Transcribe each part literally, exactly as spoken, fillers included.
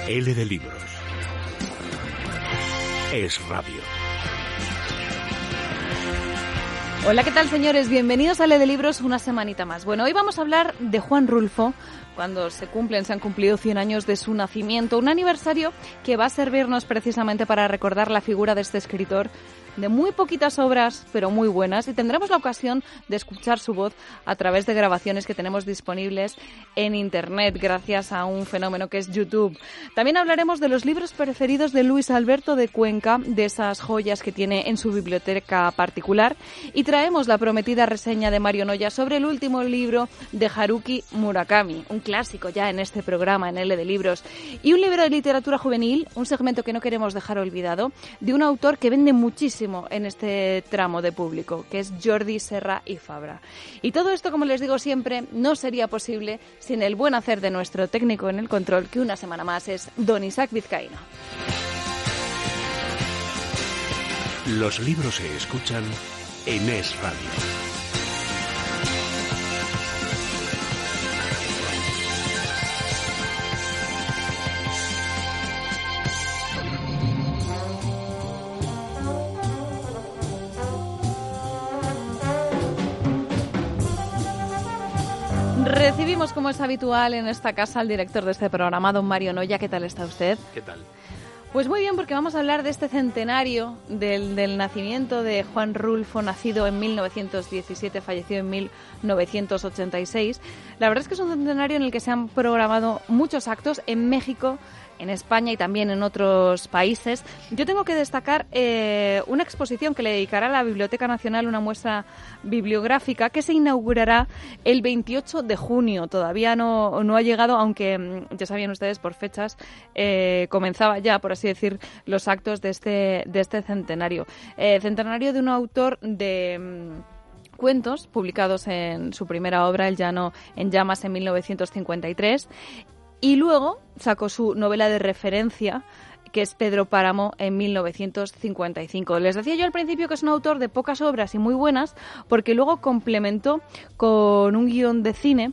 L de Libros. Es radio. Hola, ¿qué tal, señores? Bienvenidos a L de Libros una semanita más. Bueno, hoy vamos a hablar de Juan Rulfo, cuando se cumplen, se han cumplido cien años de su nacimiento, un aniversario que va a servirnos precisamente para recordar la figura de este escritor de muy poquitas obras, pero muy buenas, y tendremos la ocasión de escuchar su voz a través de grabaciones que tenemos disponibles en Internet, gracias a un fenómeno que es YouTube. También hablaremos de los libros preferidos de Luis Alberto de Cuenca, de esas joyas que tiene en su biblioteca particular, y traemos la prometida reseña de Mario Noya sobre el último libro de Haruki Murakami, un clásico ya en este programa, en L de Libros, y un libro de literatura juvenil, un segmento que no queremos dejar olvidado, de un autor que vende muchísimo en este tramo de público, que es Jordi Serra i Fabra. Y todo esto, como les digo siempre, no sería posible sin el buen hacer de nuestro técnico en el control, que una semana más es don Isaac Vizcaíno. Los libros se escuchan en Es Radio. Recibimos, como es habitual en esta casa, al director de este programa, don Mario Noya. ¿Qué tal está usted? ¿Qué tal? Pues muy bien, porque vamos a hablar de este centenario del, del nacimiento de Juan Rulfo, nacido en mil novecientos diecisiete, fallecido en mil novecientos ochenta y seis. La verdad es que es un centenario en el que se han programado muchos actos en México, en España y también en otros países. Yo tengo que destacar eh, una exposición que le dedicará la Biblioteca Nacional, una muestra bibliográfica que se inaugurará el veintiocho de junio. Todavía no, no ha llegado, aunque ya sabían ustedes por fechas, eh, comenzaba ya, por así decir, los actos de este, de este centenario. Eh, centenario de un autor de cuentos publicados en su primera obra, El llano en llamas, en mil novecientos cincuenta y tres, y luego sacó su novela de referencia, que es Pedro Páramo, en mil novecientos cincuenta y cinco. Les decía yo al principio que es un autor de pocas obras y muy buenas, porque luego complementó con un guión de cine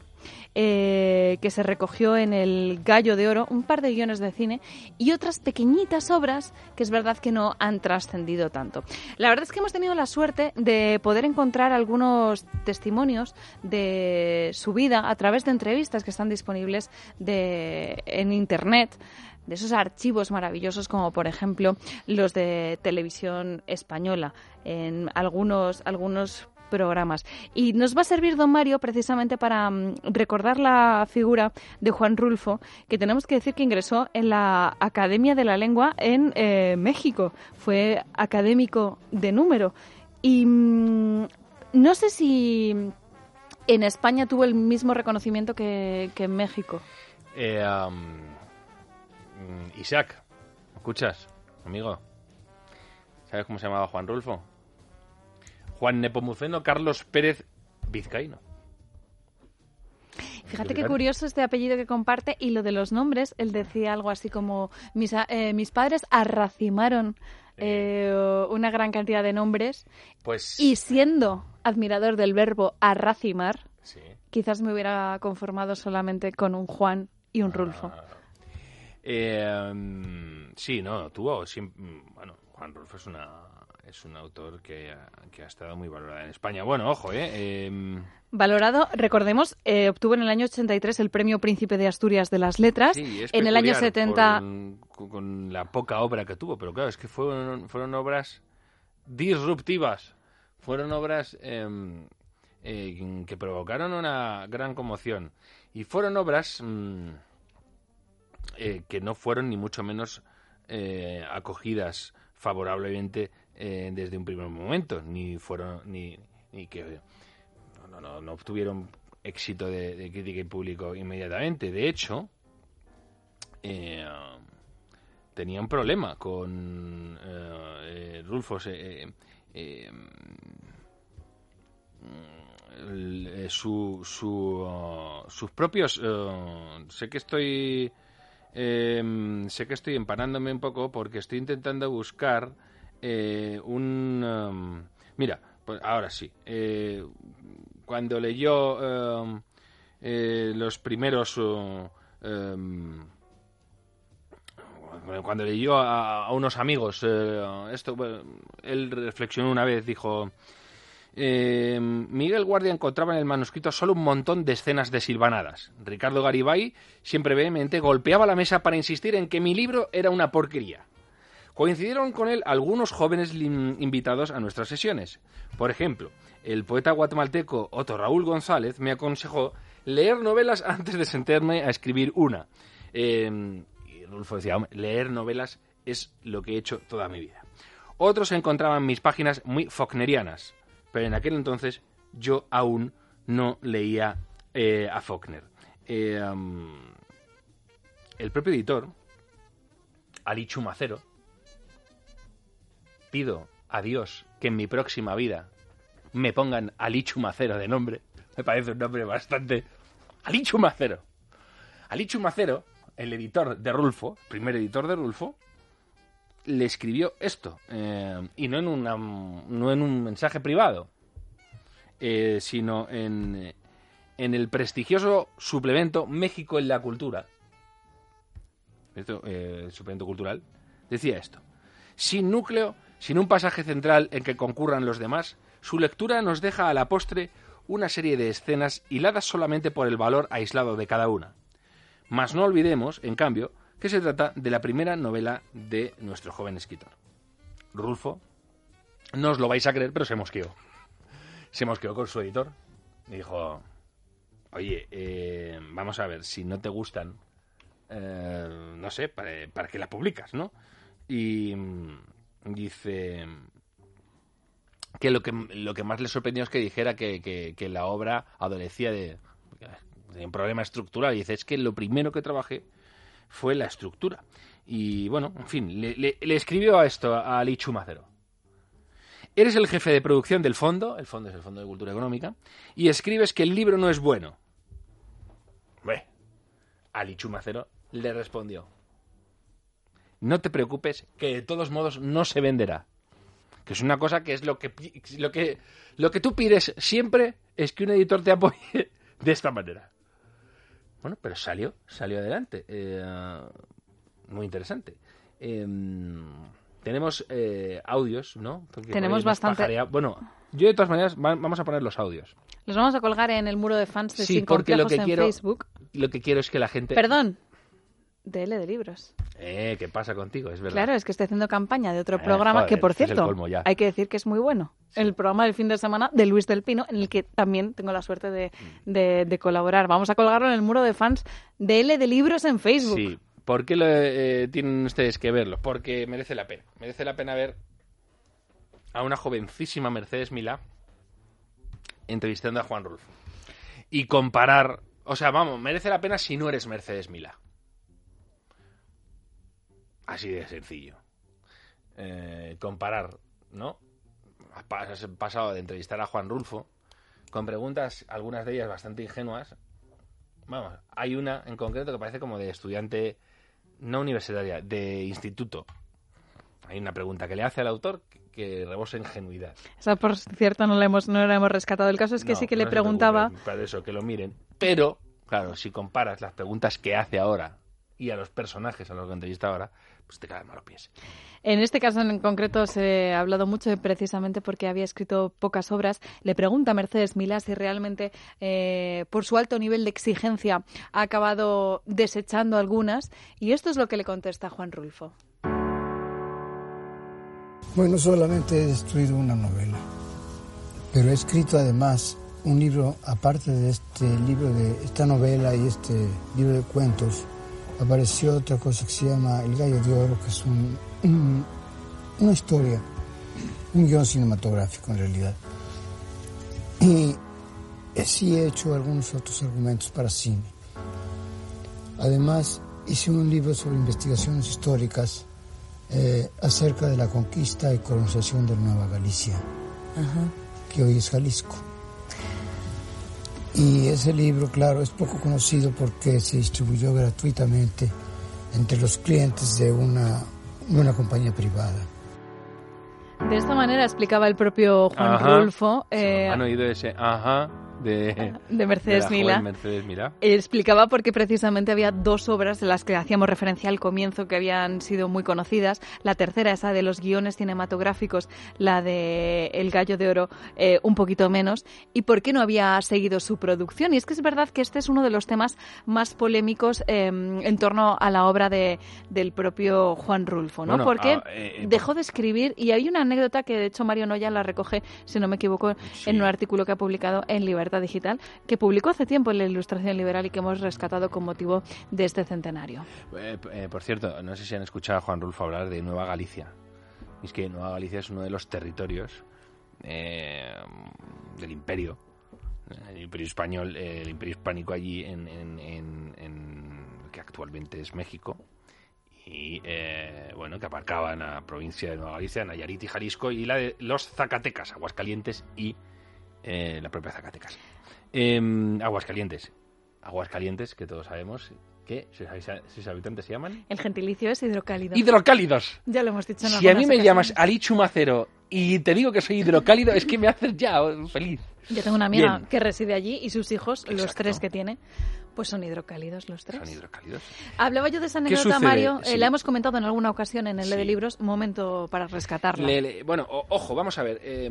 Eh, que se recogió en el Gallo de Oro, un par de guiones de cine y otras pequeñitas obras que es verdad que no han trascendido tanto. La verdad es que hemos tenido la suerte de poder encontrar algunos testimonios de su vida a través de entrevistas que están disponibles de, en Internet, de esos archivos maravillosos como por ejemplo los de Televisión Española, en algunos algunos programas. Y nos va a servir don Mario precisamente para um, recordar la figura de Juan Rulfo, que tenemos que decir que ingresó en la Academia de la Lengua en eh, México. Fue académico de número. Y um, no sé si en España tuvo el mismo reconocimiento que, que en México. Eh, um, Isaac, ¿me escuchas, amigo? ¿Sabes cómo se llamaba Juan Rulfo? Juan Nepomuceno Carlos Pérez Vizcaíno. Fíjate qué curioso este apellido que comparte, y lo de los nombres, él decía algo así como mis, eh, mis padres arracimaron eh, una gran cantidad de nombres, pues, y siendo admirador del verbo arracimar, sí, quizás me hubiera conformado solamente con un Juan y un Rulfo. Ah, eh, um, sí, no, tuvo siempre, bueno, Juan Rulfo es una es un autor que ha, que ha estado muy valorado en España. Bueno, ojo, ¿eh? eh Valorado, recordemos, eh, obtuvo en el año ochenta y tres el Premio Príncipe de Asturias de las Letras. Sí, es en el año setenta... Con, con la poca obra que tuvo, pero claro, es que fueron, fueron obras disruptivas. Fueron obras eh, eh, que provocaron una gran conmoción. Y fueron obras mmm, eh, que no fueron ni mucho menos eh, acogidas favorablemente eh, desde un primer momento, ni fueron ni, ni que no, no, no obtuvieron éxito de, de crítica y público inmediatamente. De hecho, eh, tenía un problema con eh, eh, Rulfo. Eh, eh, eh, su, su, uh, sus propios uh, sé que estoy eh, sé que estoy empanándome un poco porque estoy intentando buscar eh, un um, mira, pues ahora sí, eh, cuando leyó um, eh, los primeros uh, um, cuando leyó a, a unos amigos eh, esto, bueno, él reflexionó una vez, dijo... Eh, Miguel Guardia encontraba en el manuscrito solo un montón de escenas desilvanadas. Ricardo Garibay siempre vehemente golpeaba la mesa para insistir en que mi libro era una porquería. Coincidieron con él algunos jóvenes lim- invitados a nuestras sesiones. Por ejemplo, el poeta guatemalteco Otto Raúl González me aconsejó leer novelas antes de sentarme a escribir una. Eh, y Rulfo decía, hombre, leer novelas es lo que he hecho toda mi vida. Otros encontraban mis páginas muy faulknerianas. Pero en aquel entonces yo aún no leía eh, a Faulkner. Eh, um, el propio editor, Ali Chumacero, pido a Dios que en mi próxima vida me pongan Ali Chumacero de nombre. Me parece un nombre bastante... Ali Chumacero. Ali Chumacero, el editor de Rulfo, primer editor de Rulfo, le escribió esto, eh, y no en, una, no en un mensaje privado, eh, sino en, en el prestigioso suplemento México en la Cultura, esto, eh, suplemento cultural, decía esto: sin núcleo, sin un pasaje central en que concurran los demás, su lectura nos deja a la postre una serie de escenas hiladas solamente por el valor aislado de cada una. Mas no olvidemos, en cambio, que se trata de la primera novela de nuestro joven escritor. Rulfo, no os lo vais a creer, pero se mosqueó. Se mosqueó con su editor. Y dijo, oye, eh, vamos a ver, si no te gustan, eh, no sé, para, para qué la publicas, ¿no? Y mm, dice que lo que lo que más le sorprendió es que dijera que, que, que la obra adolecía de, de un problema estructural. Y dice, es que lo primero que trabajé fue la estructura. Y bueno, en fin, le, le, le escribió a esto a Ali Chumacero. Eres el jefe de producción del fondo, el fondo es el Fondo de Cultura Económica, y escribes que el libro no es bueno. Bueno, Ali Chumacero le respondió, no te preocupes, que de todos modos no se venderá. Que es una cosa que es lo que lo que lo que tú pides siempre, es que un editor te apoye de esta manera. Bueno, pero salió, salió adelante. Eh, muy interesante. Eh, tenemos eh, audios, ¿no? Porque tenemos bastante. Pajareado. Bueno, yo de todas maneras va, vamos a poner los audios. Los vamos a colgar en el muro de fans de sí, Sin porque Complejos lo que en quiero, Facebook. Lo que quiero es que la gente... Perdón, D L de libros. Eh, ¿qué pasa contigo? Es verdad. Claro, es que estoy haciendo campaña de otro eh, programa joder, que, por este cierto, hay que decir que es muy bueno. Sí. El programa del fin de semana de Luis del Pino, en el que también tengo la suerte de, de, de colaborar. Vamos a colgarlo en el muro de fans de L de libros en Facebook. Sí. ¿Por qué lo, eh, tienen ustedes que verlo? Porque merece la pena. Merece la pena ver a una jovencísima Mercedes Milá entrevistando a Juan Rulfo. Y comparar... O sea, vamos, merece la pena si no eres Mercedes Milá. Así de sencillo. Eh, comparar, ¿no? Has pasado de entrevistar a Juan Rulfo con preguntas, algunas de ellas bastante ingenuas. Vamos, hay una en concreto que parece como de estudiante, no universitaria, de instituto. Hay una pregunta que le hace al autor que, que rebosa ingenuidad. Esa, por cierto, no la hemos, no la hemos rescatado. El caso es que no, sí que no le preguntaba... Para eso, que lo miren. Pero, claro, si comparas las preguntas que hace ahora y a los personajes a los que entrevista ahora, pues te caen malos pies. En este caso en concreto se ha hablado mucho precisamente porque había escrito pocas obras. Le pregunta a Mercedes Milá si realmente, eh, por su alto nivel de exigencia, ha acabado desechando algunas. Y esto es lo que le contesta Juan Rulfo. Bueno, solamente he destruido una novela, pero he escrito además un libro, aparte de este libro, de esta novela y este libro de cuentos, apareció otra cosa que se llama El Gallo de Oro, que es un, un, una historia, un guión cinematográfico en realidad. Y sí he hecho algunos otros argumentos para cine. Además, hice un libro sobre investigaciones históricas eh, acerca de la conquista y colonización de Nueva Galicia, Ajá. que hoy es Jalisco. Y ese libro, claro, es poco conocido porque se distribuyó gratuitamente entre los clientes de una, una compañía privada. De esta manera explicaba el propio Juan ajá. Rulfo. Eh, ¿Han oído ese ajá? de, de Mercedes de la Milá. joven Mercedes Milá. Explicaba por qué precisamente había dos obras de las que hacíamos referencia al comienzo que habían sido muy conocidas. La tercera, esa de los guiones cinematográficos, la de El Gallo de Oro, eh, un poquito menos. Y por qué no había seguido su producción. Y es que es verdad que este es uno de los temas más polémicos eh, en torno a la obra de, del propio Juan Rulfo, ¿no? Bueno, Porque ah, eh, dejó de escribir, y hay una anécdota que de hecho Mario Noya la recoge, si no me equivoco, sí. en un artículo que ha publicado en Libertad Digital, que publicó hace tiempo en la Ilustración Liberal y que hemos rescatado con motivo de este centenario. Eh, eh, por cierto, no sé si han escuchado a Juan Rulfo hablar de Nueva Galicia. Es que Nueva Galicia es uno de los territorios eh, del imperio, el imperio español, eh, el imperio hispánico allí en, en, en, en que actualmente es México. Y eh, bueno, que abarcaban a la provincia de Nueva Galicia, Nayarit y Jalisco, y la de los Zacatecas, Aguascalientes y eh, la propia Zacatecas. Eh, Aguascalientes. Aguascalientes, que todos sabemos que sus habitantes se llaman... El gentilicio es hidrocálido. ¡Hidrocálidos! Ya lo hemos dicho en Si a mí me ocasiones. llamas Ali Chumacero y te digo que soy hidrocálido, es que me haces ya feliz. Yo tengo una amiga Bien. que reside allí y sus hijos, los Exacto. tres que tiene, pues son hidrocálidos los tres. Son hidrocálidos. Hablaba yo de esa ¿Qué anécdota, sucede? Mario, eh, Sí. la hemos comentado en alguna ocasión en el Sí. de libros, momento para rescatarla. Le- le- bueno, o- ojo, vamos a ver. eh,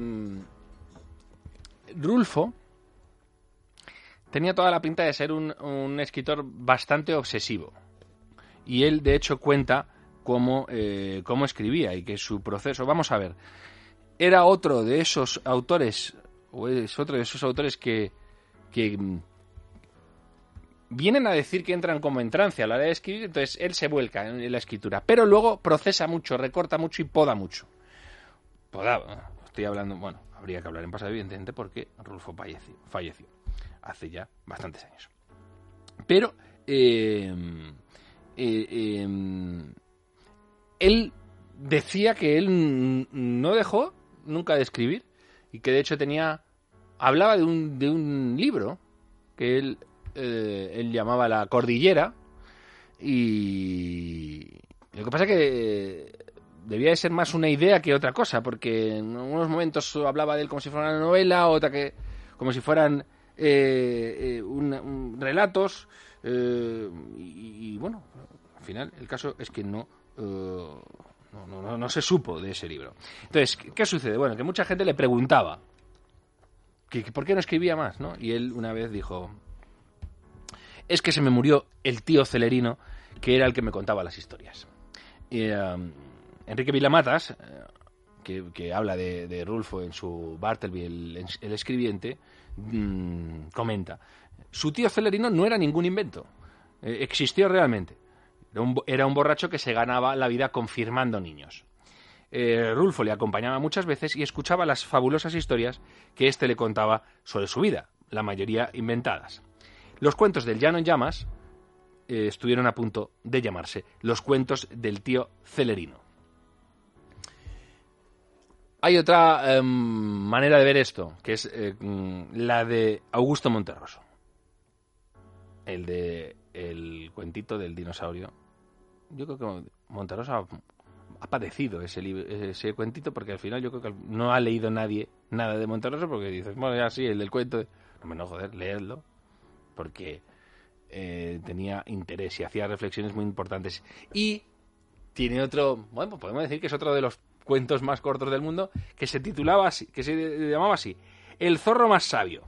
Rulfo tenía toda la pinta de ser un, un escritor bastante obsesivo. Y él, de hecho, cuenta cómo, eh, cómo escribía y que su proceso... Vamos a ver. Era otro de esos autores, o es otro de esos autores que, que mm, vienen a decir que entran como en trance a la hora de escribir, entonces él se vuelca en la escritura, pero luego procesa mucho, recorta mucho y poda mucho. Poda, estoy hablando, bueno, habría que hablar en pasado, evidentemente, porque Rulfo falleció, falleció hace ya bastantes años. Pero eh, eh, eh, él decía que él no dejó nunca de escribir y que de hecho tenía, hablaba de un, de un libro que él Eh, él llamaba La Cordillera, y lo que pasa es que eh, debía de ser más una idea que otra cosa, porque en unos momentos hablaba de él como si fuera una novela, otra que como si fueran eh, eh, un, un, relatos, eh, y, y bueno, al final el caso es que no, eh, no, no, no, no se supo de ese libro. Entonces, ¿qué, qué sucede? Bueno, que mucha gente le preguntaba que, que por qué no escribía más, ¿no? Y él una vez dijo: es que se me murió el tío Celerino, que era el que me contaba las historias. Y, um, Enrique Vilamatas, eh, que, que habla de, de Rulfo en su Bartleby, el, el escribiente, mmm, comenta: su tío Celerino no era ningún invento, eh, existió realmente. Era un, era un borracho que se ganaba la vida confirmando niños. Eh, Rulfo le acompañaba muchas veces y escuchaba las fabulosas historias que éste le contaba sobre su vida, la mayoría inventadas. Los cuentos del Llano en Llamas eh, estuvieron a punto de llamarse Los cuentos del tío Celerino. Hay otra eh, manera de ver esto, que es eh, la de Augusto Monterroso. El de el cuentito del dinosaurio. Yo creo que Monterroso ha, ha padecido ese, libro, ese cuentito, porque al final yo creo que no ha leído nadie nada de Monterroso, porque dices, bueno, ya sí, el del cuento. De... No me no, joder, leedlo. Porque eh, tenía interés y hacía reflexiones muy importantes. Y tiene otro, bueno, pues podemos decir que es otro de los cuentos más cortos del mundo, que se titulaba así, que se llamaba así, El zorro más sabio.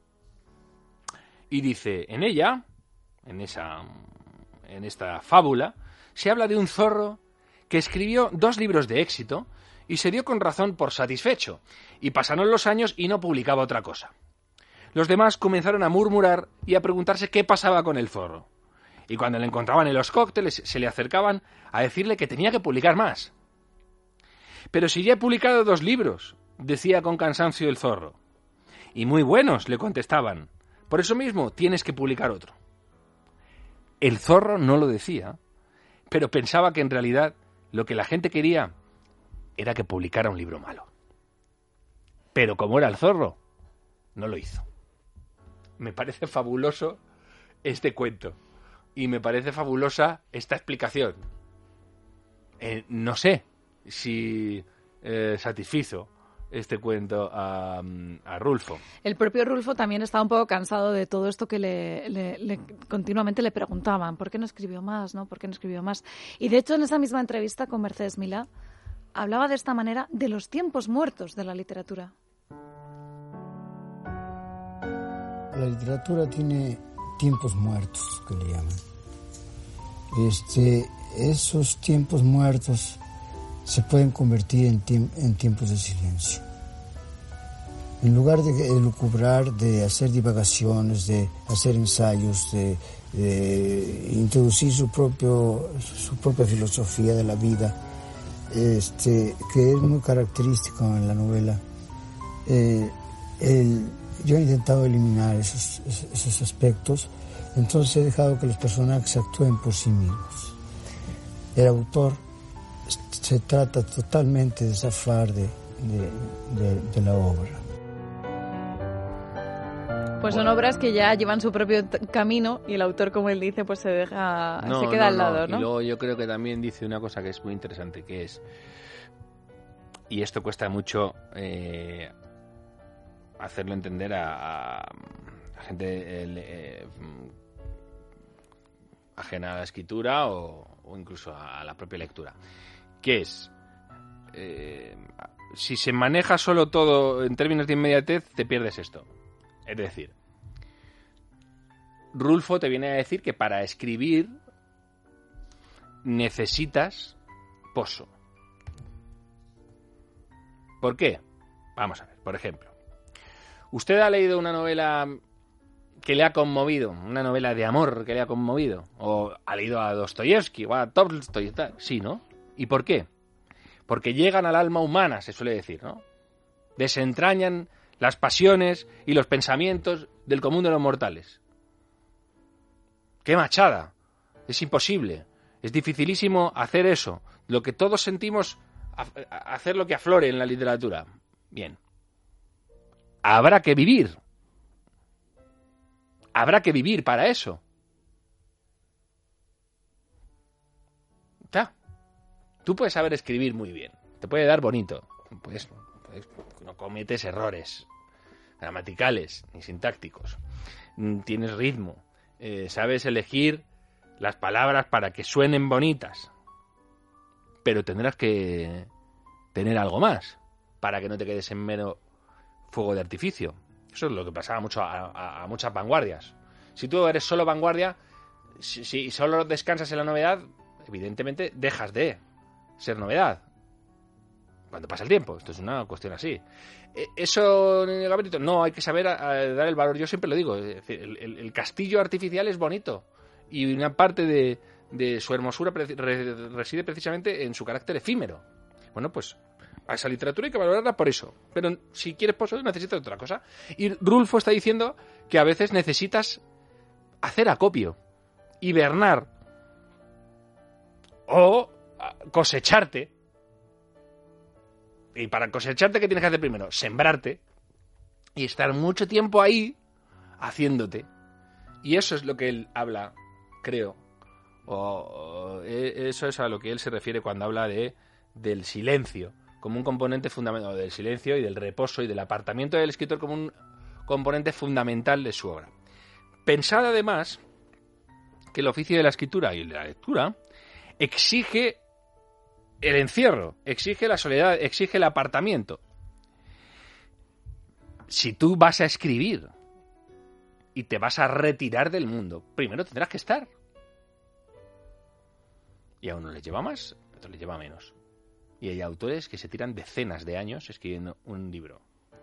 Y dice, en ella, en esa, en esta fábula, se habla de un zorro que escribió dos libros de éxito y se dio con razón por satisfecho, y pasaron los años y no publicaba otra cosa. Los demás comenzaron a murmurar y a preguntarse qué pasaba con el zorro. Y cuando le encontraban en los cócteles, se le acercaban a decirle que tenía que publicar más. Pero si ya he publicado dos libros, decía con cansancio el zorro. Y muy buenos, le contestaban. Por eso mismo tienes que publicar otro. El zorro no lo decía, pero pensaba que en realidad lo que la gente quería era que publicara un libro malo. Pero como era el zorro, no lo hizo. Me parece fabuloso este cuento. Y me parece fabulosa esta explicación. Eh, no sé si eh, satisfizo este cuento a, a Rulfo. El propio Rulfo también estaba un poco cansado de todo esto que le, le, le continuamente le preguntaban, ¿por qué no escribió más? ¿no? ¿Por qué no escribió más? Y de hecho, en esa misma entrevista con Mercedes Milá, hablaba de esta manera de los tiempos muertos de la literatura. La literatura tiene tiempos muertos, que le llaman. Este, esos tiempos muertos se pueden convertir en, tiemp- en tiempos de silencio. En lugar de elucubrar, de hacer divagaciones, de hacer ensayos, de, de introducir su, propio, su propia filosofía de la vida, este, que es muy característico en la novela, eh, el, yo he intentado eliminar esos, esos aspectos, entonces he dejado que los personajes actúen por sí mismos. El autor se trata totalmente de zafar de, de, de, de la obra. Pues son obras que ya llevan su propio t- camino y el autor, como él dice, pues se deja, No, se queda no, al lado, no. ¿no? Y luego yo creo que también dice una cosa que es muy interesante, que es, y esto cuesta mucho eh, hacerlo entender a, a, a gente eh, eh, ajena a la escritura o, o incluso a la propia lectura, que es, eh, si se maneja solo todo en términos de inmediatez, te pierdes esto. Es decir, Rulfo te viene a decir que para escribir necesitas poso. ¿Por qué? Vamos a ver, por ejemplo, usted ha leído una novela que le ha conmovido, una novela de amor que le ha conmovido, o ha leído a Dostoyevsky o a Tolstoy y tal. Sí, ¿no? ¿Y por qué? Porque llegan al alma humana, se suele decir, ¿no? Desentrañan las pasiones y los pensamientos del común de los mortales. ¡Qué machada! Es imposible. Es dificilísimo hacer eso. Lo que todos sentimos, hacer lo que aflore en la literatura. Bien. Habrá que vivir. Habrá que vivir para eso. Ya. Tú puedes saber escribir muy bien. Te puede dar bonito. Pues, pues no cometes errores gramaticales ni sintácticos. Tienes ritmo. Eh, sabes elegir las palabras para que suenen bonitas. Pero tendrás que tener algo más para que no te quedes en mero fuego de artificio. Eso es lo que pasaba mucho a, a, a muchas vanguardias. Si tú eres solo vanguardia, si, si solo descansas en la novedad, evidentemente dejas de ser novedad cuando pasa el tiempo. Esto es una cuestión así. ¿Eso en el gabarito? No, hay que saber a, a dar el valor. Yo siempre lo digo. Es decir, el, el, el castillo artificial es bonito y una parte de, de su hermosura pre- re- reside precisamente en su carácter efímero. Bueno, pues a esa literatura hay que valorarla por eso. Pero si quieres poso, necesitas otra cosa. Y Rulfo está diciendo que a veces necesitas hacer acopio, hibernar o cosecharte. Y para cosecharte, ¿qué tienes que hacer primero? Sembrarte y estar mucho tiempo ahí haciéndote. Y eso es lo que él habla, creo. O, o eso es a lo que él se refiere cuando habla de del silencio como un componente fundamental, del silencio y del reposo y del apartamiento del escritor como un componente fundamental de su obra. Pensad además que el oficio de la escritura y la lectura exige el encierro, exige la soledad, exige el apartamiento. Si tú vas a escribir y te vas a retirar del mundo, primero tendrás que estar. Y a uno le lleva más, a otro le lleva menos. Y hay autores que se tiran decenas de años escribiendo un libro.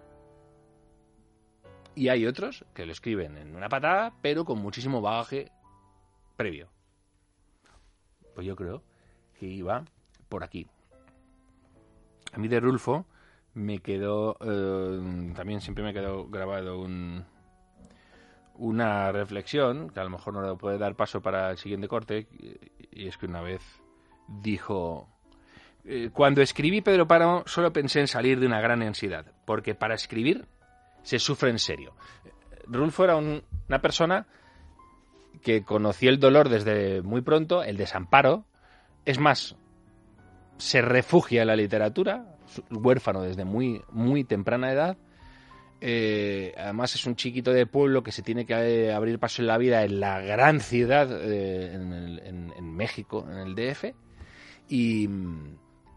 Y hay otros que lo escriben en una patada, pero con muchísimo bagaje previo. Pues yo creo que iba por aquí. A mí de Rulfo me quedó, eh, también siempre me quedó grabado un, una reflexión, que a lo mejor no le puede dar paso para el siguiente corte, y es que una vez dijo: eh, cuando escribí Pedro Páramo solo pensé en salir de una gran ansiedad, porque para escribir se sufre en serio. Rulfo era un, una persona que conoció el dolor desde muy pronto, el desamparo. Es más, se refugia en la literatura, huérfano desde muy, muy temprana edad. Eh, además es un chiquito de pueblo que se tiene que eh, abrir paso en la vida en la gran ciudad, eh, en, el, en, en México, en el D F, y mm,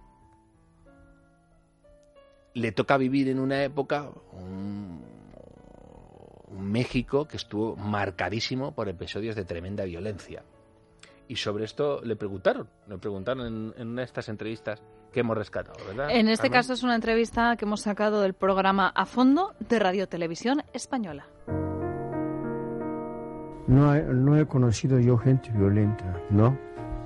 le toca vivir en una época, un, un México que estuvo marcadísimo por episodios de tremenda violencia. Y sobre esto le preguntaron, le preguntaron en, en una de estas entrevistas que hemos rescatado, ¿verdad? En este Carmen? caso es una entrevista que hemos sacado del programa A Fondo de Radio Televisión Española. No he, no he conocido yo gente violenta, ¿no?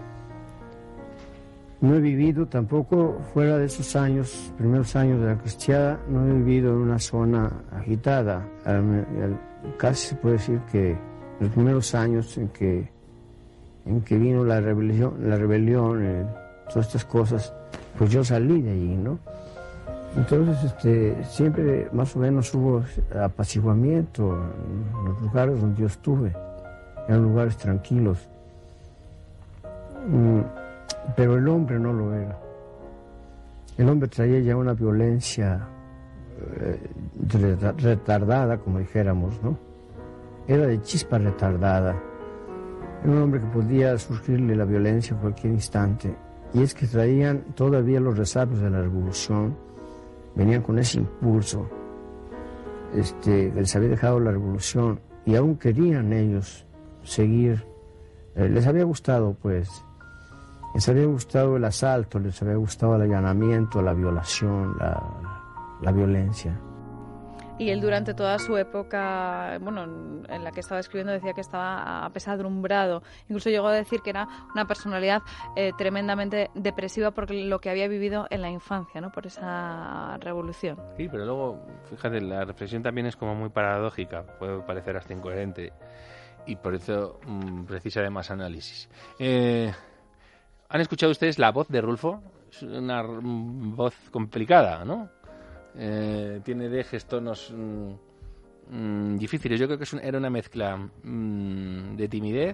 No he vivido tampoco fuera de esos años, primeros años de la cristiada, no he vivido en una zona agitada. Al, al, casi se puede decir que los primeros años en que, en que vino la rebelión, la rebelión eh, todas estas cosas, pues yo salí de allí, ¿no? Entonces, este, siempre más o menos hubo apaciguamiento en los lugares donde yo estuve, eran lugares tranquilos. Mm. Pero el hombre no lo era. El hombre traía ya una violencia eh, retardada, como dijéramos, ¿no? Era de chispa retardada. Era un hombre que podía surgirle la violencia en cualquier instante. Y es que traían todavía los resabios de la revolución, venían con ese impulso este, que les había dejado la revolución, y aún querían ellos seguir. Eh, les había gustado, pues, les había gustado el asalto, les había gustado el allanamiento, la violación, la, la violencia. Y él durante toda su época, bueno, en la que estaba escribiendo, decía que estaba apesadumbrado. Incluso llegó a decir que era una personalidad eh, tremendamente depresiva por lo que había vivido en la infancia, ¿no? Por esa revolución. Sí, pero luego, fíjate, la reflexión también es como muy paradójica, puede parecer hasta incoherente, y por eso mmm, precisa de más análisis. Eh... ¿Han escuchado ustedes la voz de Rulfo? Es una voz complicada, ¿no? Eh, tiene dejes, tonos mmm, mmm, difíciles. Yo creo que es un, era una mezcla mmm, de timidez,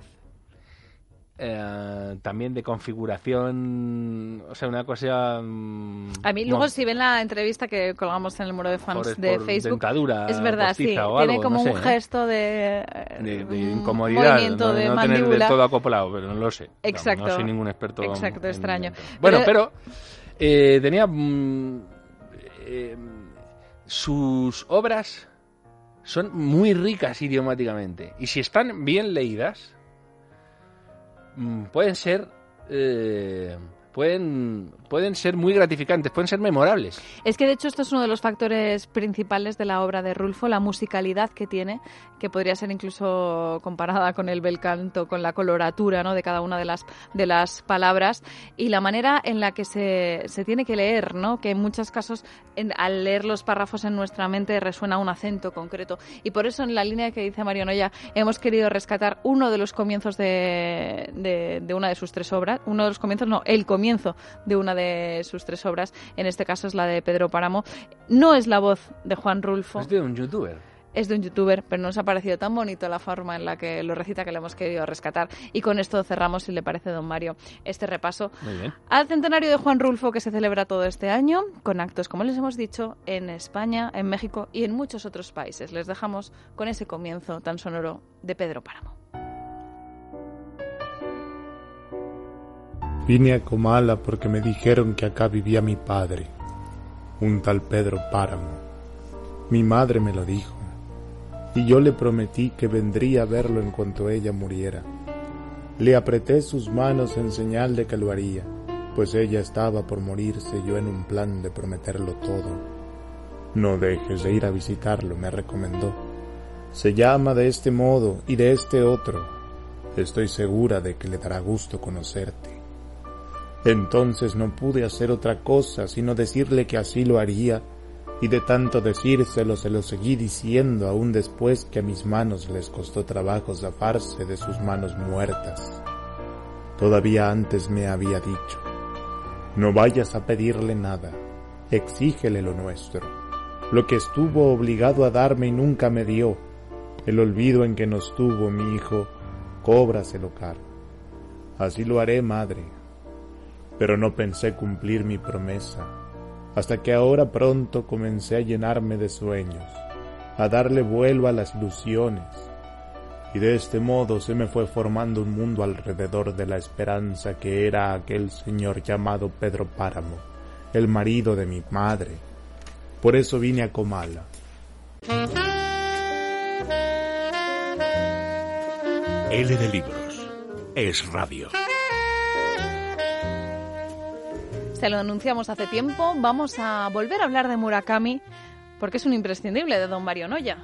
eh, también de configuración, o sea, una cosa... Mmm, a mí luego, si ven la entrevista que colgamos en el muro de fans por, de por Facebook, dentadura, es verdad, sí, o tiene algo, como no sé, un ¿eh? gesto de, de, de un incomodidad, movimiento no, de no mandíbula. tener del todo acoplado, pero no lo sé. Exacto. No, no soy ningún experto. Exacto, en, extraño. En... Bueno, pero, pero eh, tenía mmm, eh, sus obras son muy ricas idiomáticamente, y si están bien leídas mmm, pueden ser eh, pueden pueden ser muy gratificantes, pueden ser memorables. Es que de hecho esto es uno de los factores principales de la obra de Rulfo, la musicalidad que tiene, que podría ser incluso comparada con el bel canto, con la coloratura, ¿no?, de cada una de las de las palabras, y la manera en la que se, se tiene que leer, ¿no?, que en muchos casos en, al leer los párrafos en nuestra mente resuena un acento concreto, y por eso en la línea que dice Mario Noya hemos querido rescatar uno de los comienzos de, de, de una de sus tres obras, uno de los comienzos, no, el comienzo de una de sus tres obras, en este caso es la de Pedro Páramo. No es la voz de Juan Rulfo. Es de un youtuber. Es de un youtuber, pero nos ha parecido tan bonito la forma en la que lo recita que le hemos querido rescatar. Y con esto cerramos, si le parece, don Mario, este repaso Muy bien. al centenario de Juan Rulfo, que se celebra todo este año, con actos, como les hemos dicho, en España, en México y en muchos otros países. Les dejamos con ese comienzo tan sonoro de Pedro Páramo. Vine a Comala porque me dijeron que acá vivía mi padre, un tal Pedro Páramo. Mi madre me lo dijo, y yo le prometí que vendría a verlo en cuanto ella muriera. Le apreté sus manos en señal de que lo haría, pues ella estaba por morirse y yo en un plan de prometerlo todo. No dejes de ir a visitarlo, me recomendó. Se llama de este modo y de este otro. Estoy segura de que le dará gusto conocerte. Entonces no pude hacer otra cosa sino decirle que así lo haría, y de tanto decírselo se lo seguí diciendo aún después que a mis manos les costó trabajo zafarse de sus manos muertas. Todavía antes me había dicho: no vayas a pedirle nada, exígele lo nuestro, lo que estuvo obligado a darme y nunca me dio, el olvido en que nos tuvo mi hijo, cóbraselo caro. Así lo haré, madre. Pero no pensé cumplir mi promesa. hasta que ahora pronto comencé a llenarme de sueños, a darle vuelo a las ilusiones, y de este modo se me fue formando un mundo alrededor de la esperanza que era aquel señor llamado Pedro Páramo, el marido de mi madre. Por eso vine a Comala. L de Libros. Es radio. Se lo anunciamos hace tiempo. Vamos a volver a hablar de Murakami porque es un imprescindible de don Mario Noya.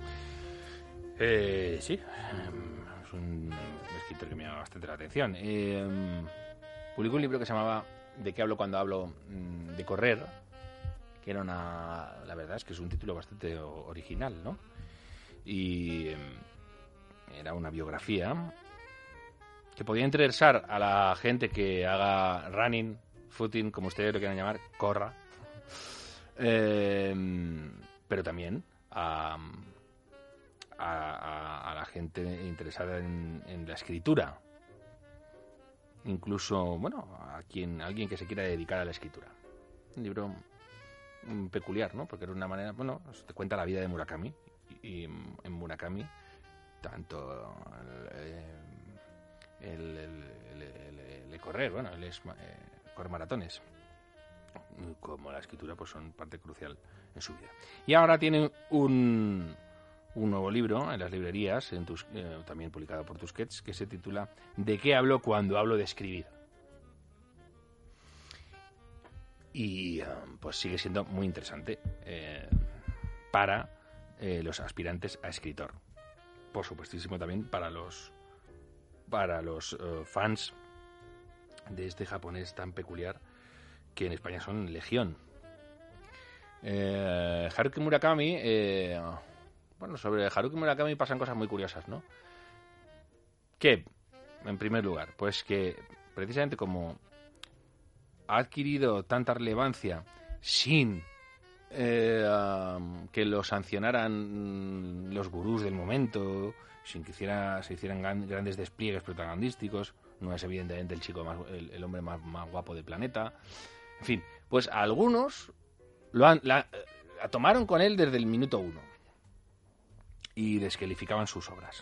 Eh, sí, es un escritor que me llama bastante la atención. Eh, publicó un libro que se llamaba ¿De qué hablo cuando hablo de correr? Que era una... La verdad es que es un título bastante original, ¿no? Y eh, era una biografía que podía interesar a la gente que haga running, footing, como ustedes lo quieran llamar, corra, eh, pero también a... A, a, a la gente interesada en, en la escritura, incluso, bueno, a quien, a alguien que se quiera dedicar a la escritura. Un libro um, peculiar, ¿no? Porque era una manera, bueno, te cuenta la vida de Murakami, y, y en Murakami, tanto el, el, el, el, el, el, el correr, bueno, él es eh, correr maratones, como la escritura, pues son parte crucial en su vida. Y ahora tiene un... un nuevo libro en las librerías, en tus, eh, también publicado por Tusquets, que se titula ¿De qué hablo cuando hablo de escribir? Y um, pues sigue siendo muy interesante eh, para eh, los aspirantes a escritor. Por supuestísimo también para los para los uh, fans de este japonés tan peculiar que en España son legión. Eh, Haruki Murakami... Eh, Bueno, sobre Haruki Murakami pasan cosas muy curiosas, ¿no? Que, en primer lugar, pues que precisamente como ha adquirido tanta relevancia sin eh, um, que lo sancionaran los gurús del momento, sin que hiciera, se hicieran gran, grandes despliegues propagandísticos, no es evidentemente el chico más, el, el hombre más, más guapo del planeta, en fin, pues a algunos lo han, la, la tomaron con él desde el minuto uno y descalificaban sus obras.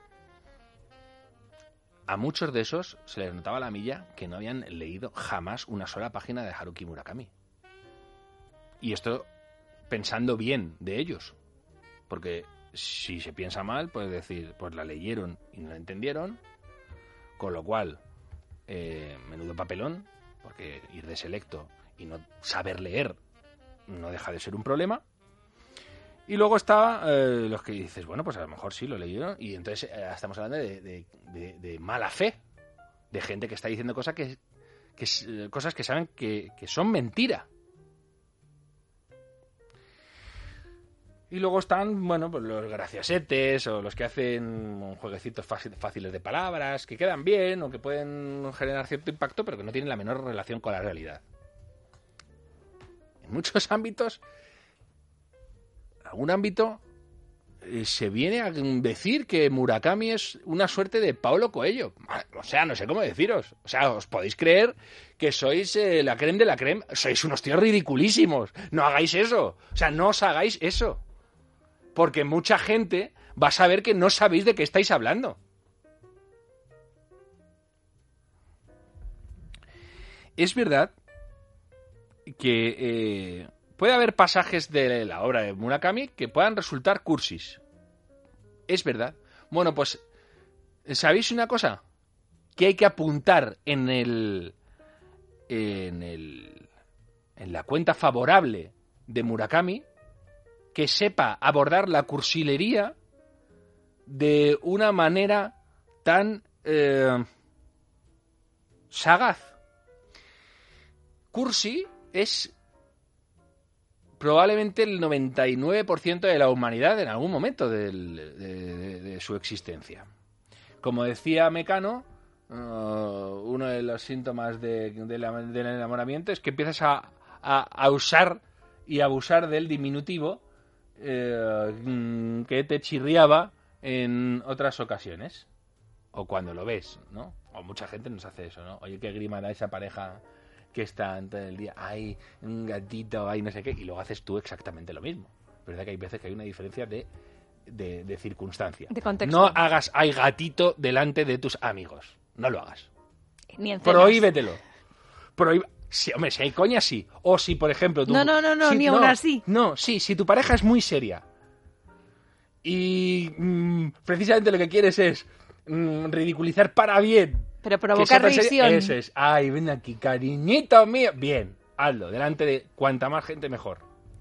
A muchos de esos se les notaba la milla que no habían leído jamás una sola página de Haruki Murakami. Y esto pensando bien de ellos. Porque si se piensa mal, puedes decir, pues la leyeron y no la entendieron, con lo cual, eh, menudo papelón, porque ir de selecto y no saber leer no deja de ser un problema. Y luego está eh, los que dices, bueno, pues a lo mejor sí lo leyeron, y entonces eh, estamos hablando de, de, de, de mala fe, de gente que está diciendo cosas que, que eh, cosas que saben que, que son mentira. Y luego están, bueno, pues los graciosetes o los que hacen jueguecitos fáciles de palabras, que quedan bien o que pueden generar cierto impacto, pero que no tienen la menor relación con la realidad. En muchos ámbitos... algún ámbito eh, se viene a decir que Murakami es una suerte de Paulo Coelho. O sea, no sé cómo deciros. O sea, os podéis creer que sois eh, la creme de la creme. Sois unos tíos ridiculísimos. No hagáis eso. O sea, no os hagáis eso. Porque mucha gente va a saber que no sabéis de qué estáis hablando. Es verdad que... Eh, puede haber pasajes de la obra de Murakami que puedan resultar cursis. Es verdad. Bueno, pues, ¿sabéis una cosa? Que hay que apuntar en el... en el... en la cuenta favorable de Murakami, que sepa abordar la cursilería de una manera tan eh, sagaz. Cursi es probablemente el noventa y nueve por ciento de la humanidad en algún momento de, de, de, de su existencia. Como decía Mecano, uh, uno de los síntomas de, de la, del enamoramiento es que empiezas a, a, a usar y abusar del diminutivo eh, que te chirriaba en otras ocasiones. O cuando lo ves, ¿no? O mucha gente nos hace eso, ¿no? Oye, qué grima da esa pareja que están todo el día, ay, un gatito, ay, no sé qué, y luego haces tú exactamente lo mismo. Es verdad que hay veces que hay una diferencia de, de, de circunstancia. De contexto. No hagas ay gatito delante de tus amigos. No lo hagas. Ni en cenas. Prohíbetelo. Prohíbe... Sí, hombre, si hay coña, sí. O si, por ejemplo... Tú... No, no, no, no, si, ni no, aún así. No, sí, si tu pareja es muy seria y mmm, precisamente lo que quieres es mmm, ridiculizar para bien. Pero provocar risión. Eso es. Ay, ven aquí, cariñito mío. Bien, hazlo. Delante de cuanta más gente, mejor.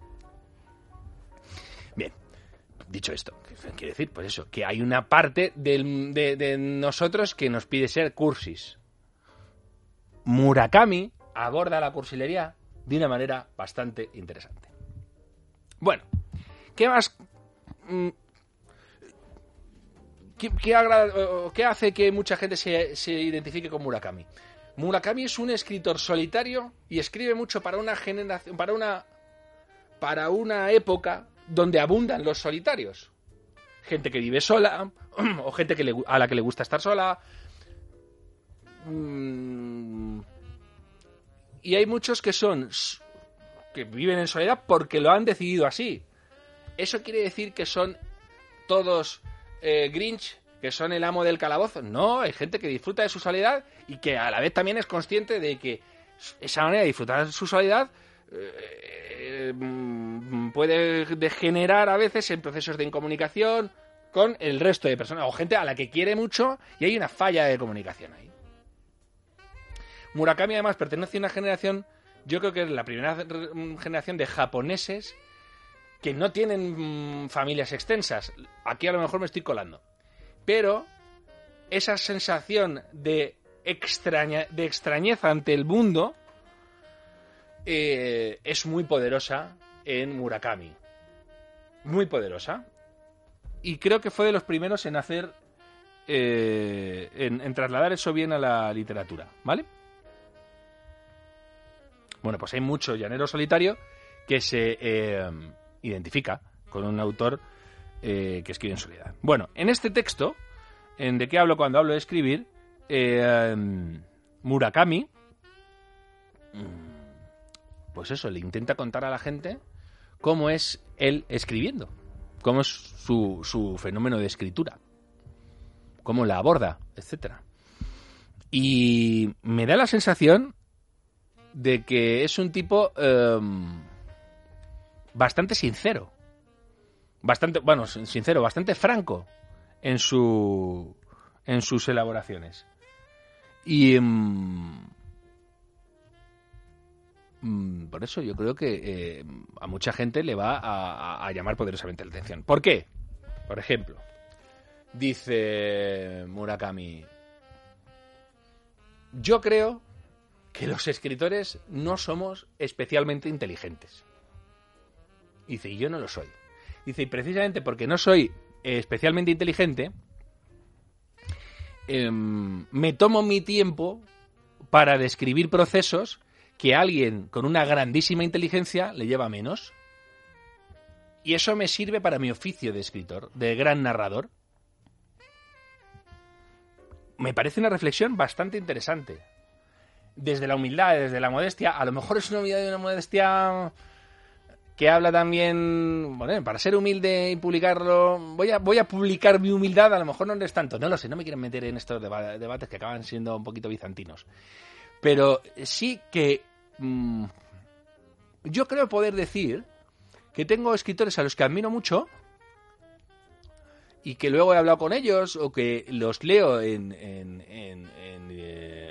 Bien. Dicho esto, ¿qué quiere decir? Pues eso, que hay una parte del, de, de nosotros que nos pide ser cursis. Murakami aborda la cursilería de una manera bastante interesante. Bueno, ¿qué más? ¿Qué, qué, agrada, ¿Qué hace que mucha gente se, se identifique con Murakami? Murakami es un escritor solitario y escribe mucho para una generación, para una, para una época donde abundan los solitarios. Gente que vive sola, o gente que le, a la que le gusta estar sola. Y hay muchos que son que viven en soledad porque lo han decidido así. ¿Eso quiere decir que son todos eh, Grinch, que son el amo del calabozo? No, hay gente que disfruta de su soledad y que a la vez también es consciente de que esa manera de disfrutar de su soledad eh, puede degenerar a veces en procesos de incomunicación con el resto de personas o gente a la que quiere mucho y hay una falla de comunicación ahí. Murakami además pertenece a una generación, yo creo que es la primera generación de japoneses que no tienen mmm, familias extensas. Aquí a lo mejor me estoy colando. Pero esa sensación de, extraña, de extrañeza ante el mundo eh, es muy poderosa en Murakami. Muy poderosa. Y creo que fue de los primeros en hacer... Eh, en, en trasladar eso bien a la literatura, ¿vale? Bueno, pues hay mucho llanero solitario que se eh, identifica con un autor eh, que escribe en soledad. Bueno, en este texto, en ¿de qué hablo cuando hablo de escribir? Eh, Murakami, pues eso, le intenta contar a la gente cómo es él escribiendo, cómo es su, su fenómeno de escritura, cómo la aborda, etcétera. Y me da la sensación de que es un tipo eh, bastante sincero, bastante, bueno, sincero, bastante franco en su en sus elaboraciones. Y mm, mm, por eso yo creo que eh, a mucha gente le va a, a, a llamar poderosamente la atención. ¿Por qué? Por ejemplo, dice Murakami, yo creo que los escritores no somos especialmente inteligentes. Dice, y yo no lo soy. Dice, y precisamente porque no soy eh, especialmente inteligente, eh, me tomo mi tiempo para describir procesos que a alguien con una grandísima inteligencia le lleva menos. Y eso me sirve para mi oficio de escritor, de gran narrador. Me parece una reflexión bastante interesante. Desde la humildad, desde la modestia, a lo mejor es una humildad y una modestia que habla también, bueno, para ser humilde y publicarlo, voy a voy a publicar mi humildad, a lo mejor no es tanto, no lo sé, no me quieren meter en estos deba- debates que acaban siendo un poquito bizantinos. Pero sí que mmm, yo creo poder decir que tengo escritores a los que admiro mucho y que luego he hablado con ellos o que los leo en, en, en, en eh,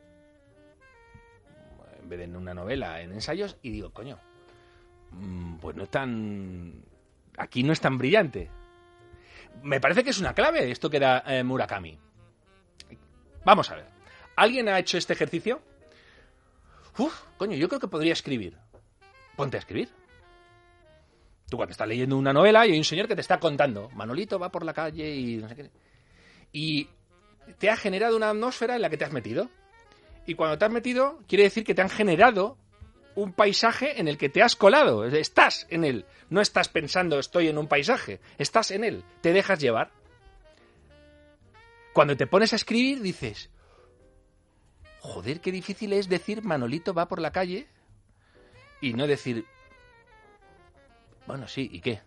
en vez de en una novela, en ensayos, y digo, coño, pues no es tan... aquí no es tan brillante. Me parece que es una clave esto que da eh, Murakami. Vamos a ver. ¿Alguien ha hecho este ejercicio? Uf, coño, yo creo que podría escribir. Ponte a escribir. Tú cuando estás leyendo una novela y hay un señor que te está contando, Manolito va por la calle y no sé qué, y te ha generado una atmósfera en la que te has metido. Y cuando te has metido, quiere decir que te han generado un paisaje en el que te has colado. Estás en él. No estás pensando, estoy en un paisaje. Estás en él. Te dejas llevar. Cuando te pones a escribir, dices, joder, qué difícil es decir Manolito va por la calle y no decir, bueno, sí, ¿y qué?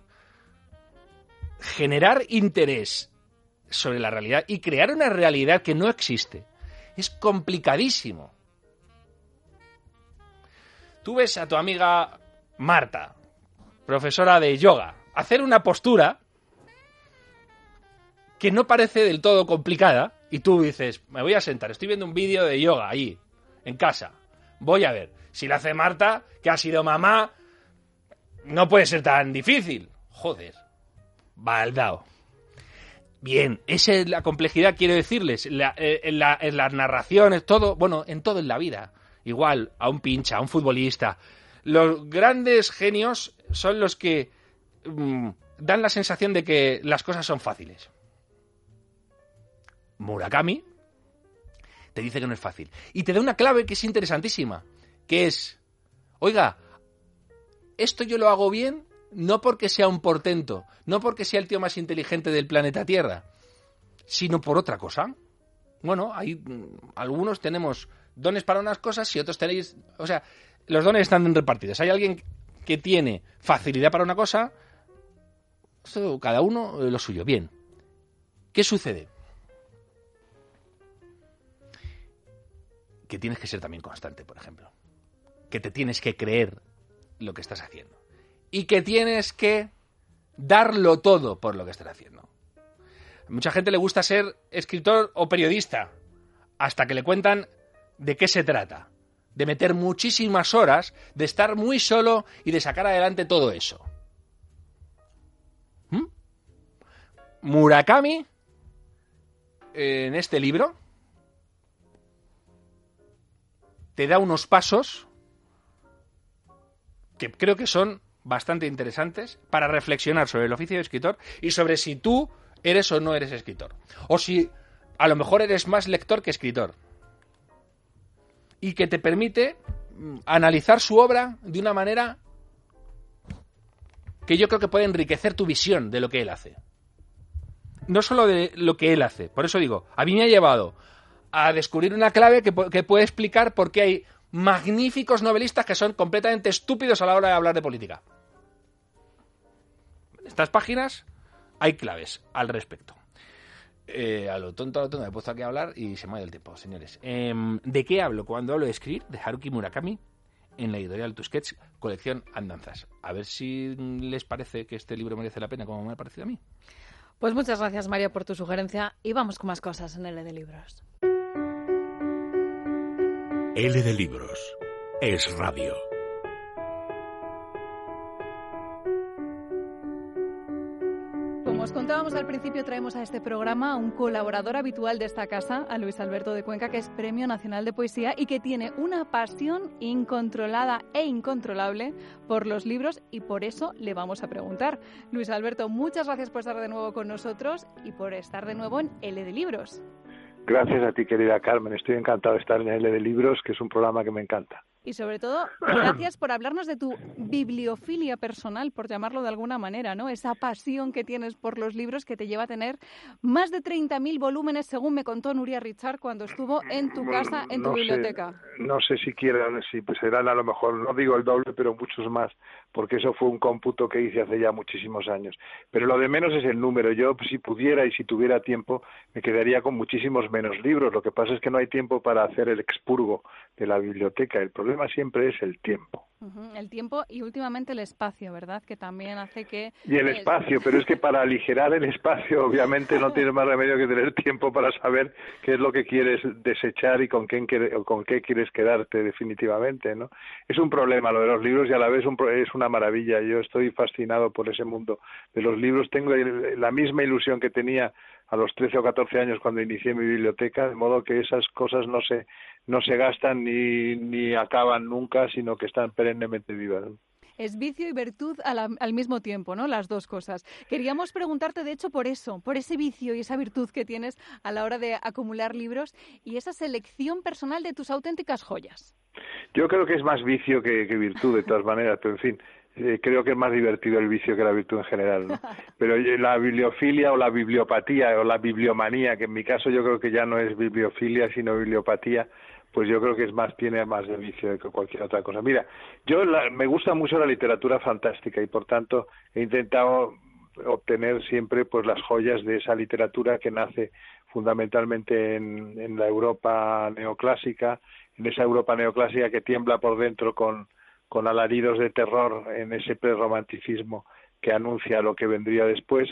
Generar interés sobre la realidad y crear una realidad que no existe es complicadísimo. Tú ves a tu amiga Marta, profesora de yoga, hacer una postura que no parece del todo complicada y tú dices, me voy a sentar, estoy viendo un vídeo de yoga ahí, en casa, voy a ver. Si lo hace Marta, que ha sido mamá, no puede ser tan difícil. Joder, baldao. Bien, esa es la complejidad, quiero decirles, la, en, la, en las narraciones, todo, bueno, en todo en la vida. Igual, a un pincha, a un futbolista. Los grandes genios son los que mmm, dan la sensación de que las cosas son fáciles. Murakami te dice que no es fácil. Y te da una clave que es interesantísima, que es, oiga, esto yo lo hago bien no porque sea un portento, no porque sea el tío más inteligente del planeta Tierra, sino por otra cosa. Bueno, hay algunos tenemos dones para unas cosas y otros tenéis... O sea, los dones están repartidos. Hay alguien que tiene facilidad para una cosa, esto, cada uno lo suyo. Bien. ¿Qué sucede? Que tienes que ser también constante, por ejemplo. Que te tienes que creer lo que estás haciendo. Y que tienes que darlo todo por lo que estás haciendo. A mucha gente le gusta ser escritor o periodista, hasta que le cuentan de qué se trata. De meter muchísimas horas, de estar muy solo y de sacar adelante todo eso. ¿Mm? Murakami, en este libro, te da unos pasos que creo que son bastante interesantes para reflexionar sobre el oficio de escritor y sobre si tú eres o no eres escritor. O si a lo mejor eres más lector que escritor. Y que te permite analizar su obra de una manera que yo creo que puede enriquecer tu visión de lo que él hace. No solo de lo que él hace. Por eso digo, a mí me ha llevado a descubrir una clave que, que puede explicar por qué hay magníficos novelistas que son completamente estúpidos a la hora de hablar de política. En estas páginas hay claves al respecto. Eh, a lo tonto, a lo tonto, me he puesto aquí a hablar y se me ha ido el tiempo, señores. Eh, ¿De qué hablo cuando hablo de escribir? De Haruki Murakami, en la editorial Tusquets, colección Andanzas. A ver si les parece que este libro merece la pena, como me ha parecido a mí. Pues muchas gracias, Mario, por tu sugerencia. Y vamos con más cosas en L de Libros. L de Libros. Es radio. Como os contábamos al principio, traemos a este programa a un colaborador habitual de esta casa, a Luis Alberto de Cuenca, que es Premio Nacional de Poesía y que tiene una pasión incontrolada e incontrolable por los libros y por eso le vamos a preguntar. Luis Alberto, muchas gracias por estar de nuevo con nosotros y por estar de nuevo en L de Libros. Gracias a ti, querida Carmen. Estoy encantado de estar en L de Libros, que es un programa que me encanta. Y sobre todo, gracias por hablarnos de tu bibliofilia personal, por llamarlo de alguna manera, ¿no? Esa pasión que tienes por los libros que te lleva a tener más de treinta mil volúmenes, según me contó Nuria Richard cuando estuvo en tu casa, en tu no biblioteca. Sé, no sé si quieran, si pues serán a lo mejor, no digo el doble, pero muchos más, porque eso fue un cómputo que hice hace ya muchísimos años. Pero lo de menos es el número. Yo, si pudiera y si tuviera tiempo, me quedaría con muchísimos menos libros. Lo que pasa es que no hay tiempo para hacer el expurgo de la biblioteca. El problema siempre es el tiempo. Uh-huh. El tiempo y últimamente el espacio, ¿verdad? Que también hace que... Y el es... espacio, pero es que para aligerar el espacio, obviamente no tienes más remedio que tener tiempo para saber qué es lo que quieres desechar y con qué, con qué quieres quedarte definitivamente, ¿no? Es un problema lo de los libros y a la vez un, es una maravilla. Yo estoy fascinado por ese mundo de los libros. Tengo la misma ilusión que tenía a los trece o catorce años cuando inicié mi biblioteca, de modo que esas cosas no se no se gastan ni, ni acaban nunca, sino que están perennemente vivas. Es vicio y virtud al, al mismo tiempo, ¿no? Las dos cosas. Queríamos preguntarte, de hecho, por eso, por ese vicio y esa virtud que tienes a la hora de acumular libros y esa selección personal de tus auténticas joyas. Yo creo que es más vicio que, que virtud, de todas maneras, pero en fin, eh, creo que es más divertido el vicio que la virtud en general, ¿no? Pero la bibliofilia o la bibliopatía o la bibliomanía, que en mi caso yo creo que ya no es bibliofilia sino bibliopatía, pues yo creo que es más, tiene más de vicio que cualquier otra cosa. Mira, yo la, me gusta mucho la literatura fantástica y por tanto he intentado obtener siempre pues las joyas de esa literatura que nace fundamentalmente en, en la Europa neoclásica, en esa Europa neoclásica que tiembla por dentro con, con alaridos de terror en ese prerromanticismo que anuncia lo que vendría después,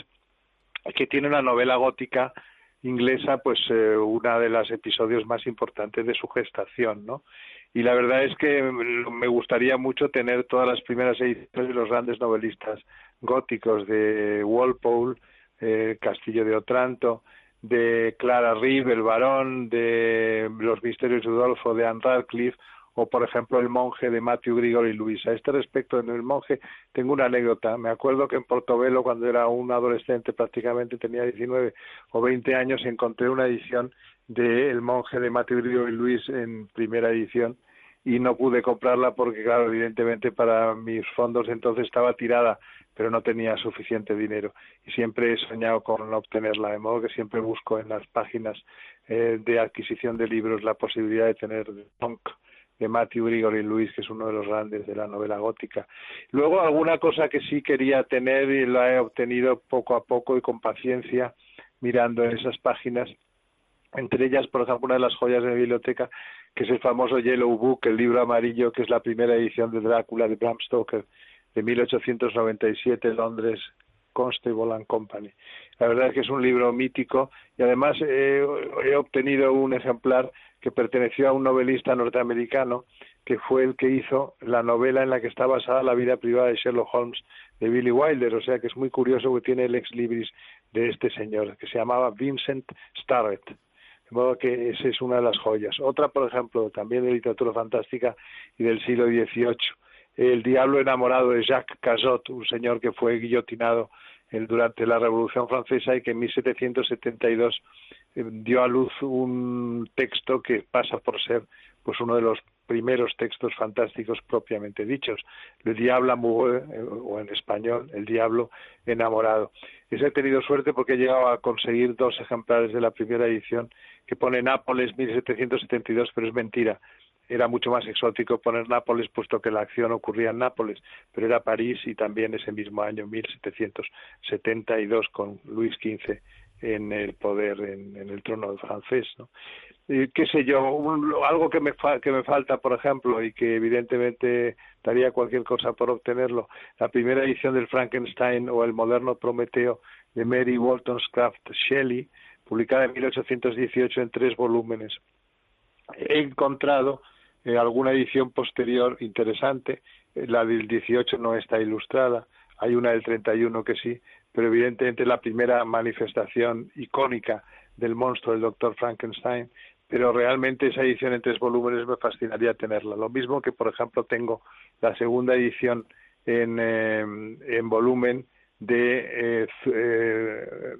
que tiene una novela gótica inglesa, pues eh, una de los episodios más importantes de su gestación, ¿no? Y la verdad es que me gustaría mucho tener todas las primeras ediciones de los grandes novelistas góticos, de Walpole, eh, Castillo de Otranto, de Clara Reeve, El Barón, de Los Misterios de Udolpho, de Anne Radcliffe, o por ejemplo El Monje de Matthew Gregory Lewis. A este respecto, en El Monje tengo una anécdota. Me acuerdo que en Portobelo, cuando era un adolescente, prácticamente tenía diecinueve o veinte años, encontré una edición de El Monje de Matthew Gregory Lewis en primera edición y no pude comprarla porque, claro, evidentemente para mis fondos entonces estaba tirada, pero no tenía suficiente dinero y siempre he soñado con obtenerla, de modo que siempre busco en las páginas eh, de adquisición de libros la posibilidad de tener Monk de Matthew Gregory Lewis, que es uno de los grandes de la novela gótica. Luego alguna cosa que sí quería tener y la he obtenido poco a poco y con paciencia mirando en esas páginas, entre ellas, por ejemplo, una de las joyas de mi biblioteca, que es el famoso Yellow Book, el libro amarillo, que es la primera edición de Drácula de Bram Stoker, de mil ochocientos noventa y siete, Londres, Constable and Company. La verdad es que es un libro mítico y además eh, he obtenido un ejemplar que perteneció a un novelista norteamericano que fue el que hizo la novela en la que está basada la vida privada de Sherlock Holmes de Billy Wilder, o sea que es muy curioso que tiene el ex libris de este señor, que se llamaba Vincent Starrett. De modo que esa es una de las joyas. Otra, por ejemplo, también de literatura fantástica y del siglo dieciocho, El Diablo enamorado de Jacques Cazot, un señor que fue guillotinado en, durante la Revolución Francesa y que en mil setecientos setenta y dos eh, dio a luz un texto que pasa por ser pues uno de los primeros textos fantásticos propiamente dichos, Le Diable amoureux, eh, o en español, El Diablo enamorado. Ese he tenido suerte porque he llegado a conseguir dos ejemplares de la primera edición que pone Nápoles mil setecientos setenta y dos, pero es mentira. Era mucho más exótico poner Nápoles, puesto que la acción ocurría en Nápoles, pero era París y también ese mismo año, mil setecientos setenta y dos, con Luis quince en el poder, en, en el trono francés, ¿no? Y, qué sé yo, un, algo que me, fa, que me falta, por ejemplo, y que evidentemente daría cualquier cosa por obtenerlo, la primera edición del Frankenstein o el moderno Prometeo de Mary Wollstonecraft Shelley, publicada en mil ochocientos dieciocho en tres volúmenes. He encontrado eh, alguna edición posterior interesante, eh, la del dieciocho no está ilustrada, hay una del treinta y uno que sí, pero evidentemente la primera manifestación icónica del monstruo del doctor Frankenstein, pero realmente esa edición en tres volúmenes me fascinaría tenerla. Lo mismo que, por ejemplo, tengo la segunda edición en, eh, en volumen de eh, eh,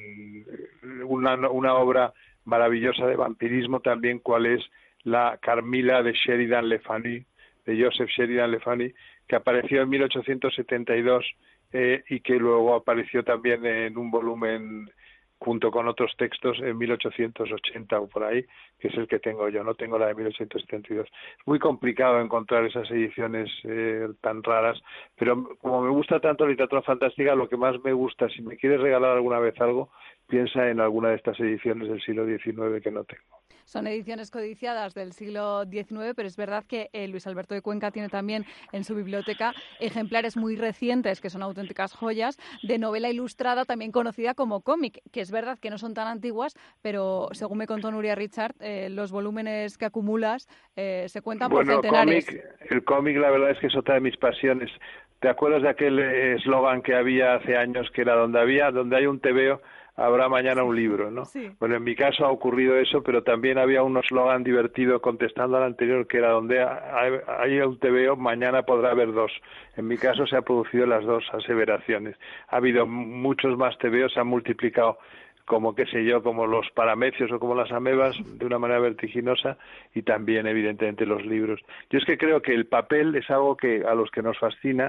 una, una obra maravillosa de vampirismo también, cual es la Carmila de Sheridan Le Fanu, de Joseph Sheridan Le Fanu, que apareció en mil ochocientos setenta y dos eh, y que luego apareció también en un volumen junto con otros textos en mil ochocientos ochenta o por ahí, que es el que tengo yo, no tengo la de mil ochocientos setenta y dos. Es muy complicado encontrar esas ediciones eh, tan raras, pero como me gusta tanto la literatura fantástica, lo que más me gusta, si me quieres regalar alguna vez algo, piensa en alguna de estas ediciones del siglo diecinueve que no tengo. Son ediciones codiciadas del siglo diecinueve, pero es verdad que eh, Luis Alberto de Cuenca tiene también en su biblioteca ejemplares muy recientes, que son auténticas joyas, de novela ilustrada, también conocida como cómic, que es verdad que no son tan antiguas, pero según me contó Nuria Richard, eh, los volúmenes que acumulas eh, se cuentan bueno, por centenares. Cómic, el cómic, la verdad es que es otra de mis pasiones. ¿Te acuerdas de aquel eslogan que había hace años, que era donde había, donde hay un tebeo, habrá mañana un libro, ¿no? Sí. Bueno, en mi caso ha ocurrido eso, pero también había un eslogan divertido contestando al anterior, que era donde hay un tebeo, mañana podrá haber dos. En mi caso se han producido las dos aseveraciones. Ha habido muchos más tebeos, se han multiplicado como, qué sé yo, como los paramecios o como las amebas, de una manera vertiginosa, y también, evidentemente, los libros. Yo es que creo que el papel es algo que a los que nos fascina,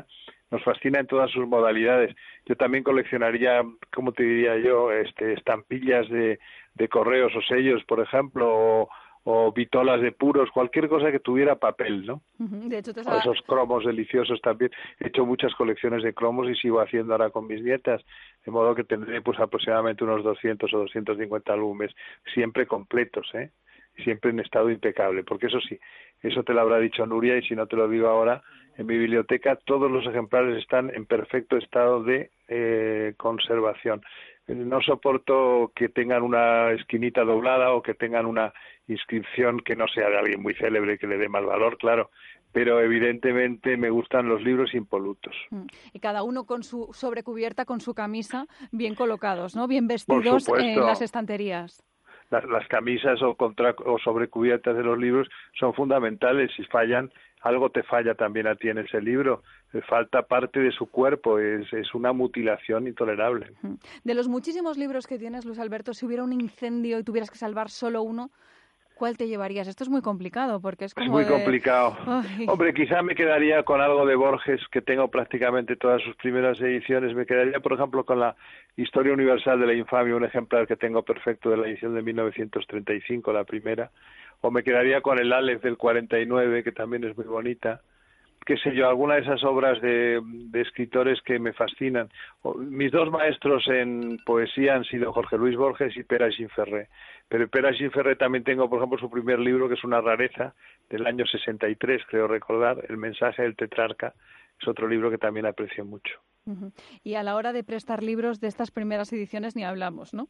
nos fascina en todas sus modalidades. Yo también coleccionaría, ¿cómo te diría yo?, este, estampillas de, de correos o sellos, por ejemplo, o, o vitolas de puros, cualquier cosa que tuviera papel, ¿no? De hecho, te o esos cromos deliciosos también. He hecho muchas colecciones de cromos y sigo haciendo ahora con mis nietas, de modo que tendré pues aproximadamente unos doscientos o doscientos cincuenta álbumes, siempre completos, ¿eh? Siempre en estado impecable, porque eso sí, eso te lo habrá dicho Nuria, y si no te lo digo ahora, en mi biblioteca todos los ejemplares están en perfecto estado de eh, conservación. No soporto que tengan una esquinita doblada o que tengan una inscripción que no sea de alguien muy célebre que le dé mal valor, claro, pero evidentemente me gustan los libros impolutos. Y cada uno con su sobrecubierta, con su camisa, bien colocados, ¿no? Bien vestidos en las estanterías. Las, las camisas o, contra, o sobrecubiertas de los libros son fundamentales. Si fallan, algo te falla también a ti en ese libro. Falta parte de su cuerpo, es, es una mutilación intolerable. De los muchísimos libros que tienes, Luis Alberto, si hubiera un incendio y tuvieras que salvar solo uno, ¿cuál te llevarías? Esto es muy complicado, porque es como Es muy de... complicado. Ay. Hombre, quizá me quedaría con algo de Borges, que tengo prácticamente todas sus primeras ediciones. Me quedaría, por ejemplo, con la Historia Universal de la Infamia, un ejemplar que tengo perfecto de la edición de mil novecientos treinta y cinco, la primera. O me quedaría con el Aleph del cuarenta y nueve, que también es muy bonita. Qué sé yo, alguna de esas obras de, de escritores que me fascinan. Mis dos maestros en poesía han sido Jorge Luis Borges y Pere Gimferré. Pero Pere Gimferré también tengo, por ejemplo, su primer libro, que es una rareza, del año sesenta y tres, creo recordar, El mensaje del tetrarca. Es otro libro que también aprecio mucho. Uh-huh. Y a la hora de prestar libros de estas primeras ediciones ni hablamos, ¿no?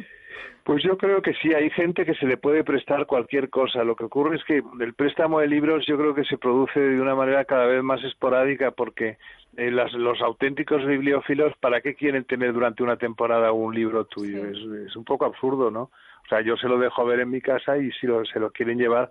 Pues yo creo que sí, hay gente que se le puede prestar cualquier cosa. Lo que ocurre es que el préstamo de libros yo creo que se produce de una manera cada vez más esporádica, porque eh, las, los auténticos bibliófilos, ¿para qué quieren tener durante una temporada un libro tuyo? Sí. Es, es un poco absurdo, ¿no? O sea, yo se lo dejo ver en mi casa y si lo, se lo quieren llevar,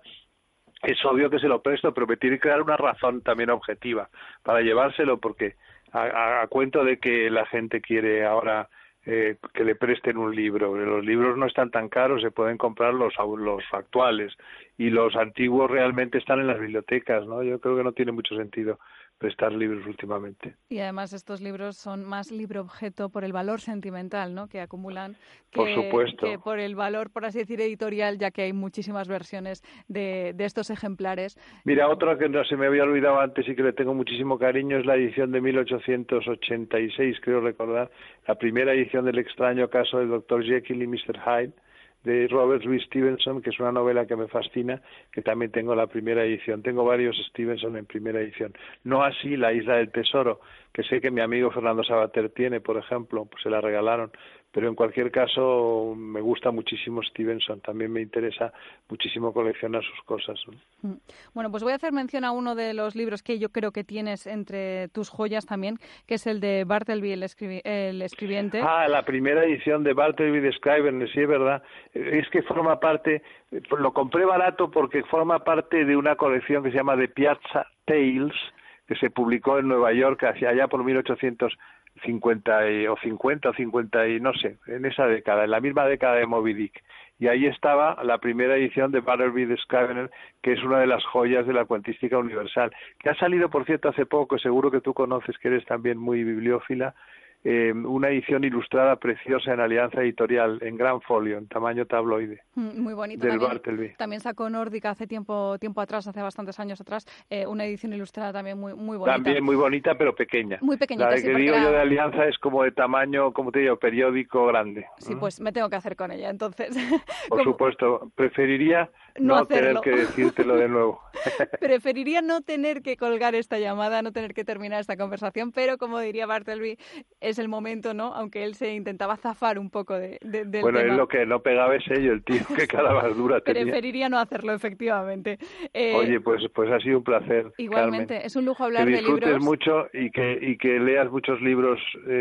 es obvio que se lo presto, pero me tiene que dar una razón también objetiva para llevárselo, porque a, a, a cuento de que la gente quiere ahora eh, que le presten un libro. Los libros no están tan caros, se pueden comprar los, los actuales, y los antiguos realmente están en las bibliotecas, ¿no? Yo creo que no tiene mucho sentido prestar libros últimamente. Y además estos libros son más libro objeto por el valor sentimental, ¿no?, que acumulan, que, por supuesto, que por el valor, por así decir, editorial, ya que hay muchísimas versiones de, de estos ejemplares. Mira, otra que no se me había olvidado antes y que le tengo muchísimo cariño es la edición de mil ochocientos ochenta y seis, creo recordar, la primera edición del extraño caso del doctor Jekyll y mister Hyde, de Robert Louis Stevenson, que es una novela que me fascina, que también tengo la primera edición. Tengo varios Stevenson en primera edición. No así La Isla del Tesoro, que sé que mi amigo Fernando Sabater tiene, por ejemplo, pues se la regalaron. Pero en cualquier caso me gusta muchísimo Stevenson, también me interesa muchísimo coleccionar sus cosas, ¿no? Bueno, pues voy a hacer mención a uno de los libros que yo creo que tienes entre tus joyas también, que es el de Bartleby, el, escribi el escribiente. Ah, la primera edición de Bartleby de Scribner, sí, es verdad. Es que forma parte, lo compré barato porque forma parte de una colección que se llama The Piazza Tales, que se publicó en Nueva York hacia allá por mil ochocientos cincuenta y, o cincuenta o cincuenta y no sé, en esa década, en la misma década de Moby Dick. Y ahí estaba la primera edición de Bartleby de Scribner, que es una de las joyas de la cuentística universal, que ha salido, por cierto, hace poco, seguro que tú conoces, que eres también muy bibliófila, eh, una edición ilustrada preciosa en Alianza Editorial, en gran folio, en tamaño tabloide. Muy bonito. Del también, Bartleby. También sacó Nórdica hace tiempo tiempo atrás, hace bastantes años atrás, eh, una edición ilustrada también muy muy bonita. También muy bonita, pero pequeña. Muy pequeñita, La sí, que digo era... yo de Alianza es como de tamaño, como te digo, periódico grande. Sí, pues me tengo que hacer con ella, entonces. Por como... supuesto, preferiría no, no tener que decírtelo de nuevo. Preferiría no tener que colgar esta llamada, no tener que terminar esta conversación, pero como diría Bartleby, es el momento, ¿no? Aunque él se intentaba zafar un poco de, de, del bueno, tema. Bueno, es lo que no pegaba es ello, el tío, que cada más dura tenía. Preferiría no hacerlo, efectivamente. Eh, Oye, pues pues ha sido un placer, igualmente, Carmen. Es un lujo hablar de libros. Que disfrutes mucho y que, y que leas muchos libros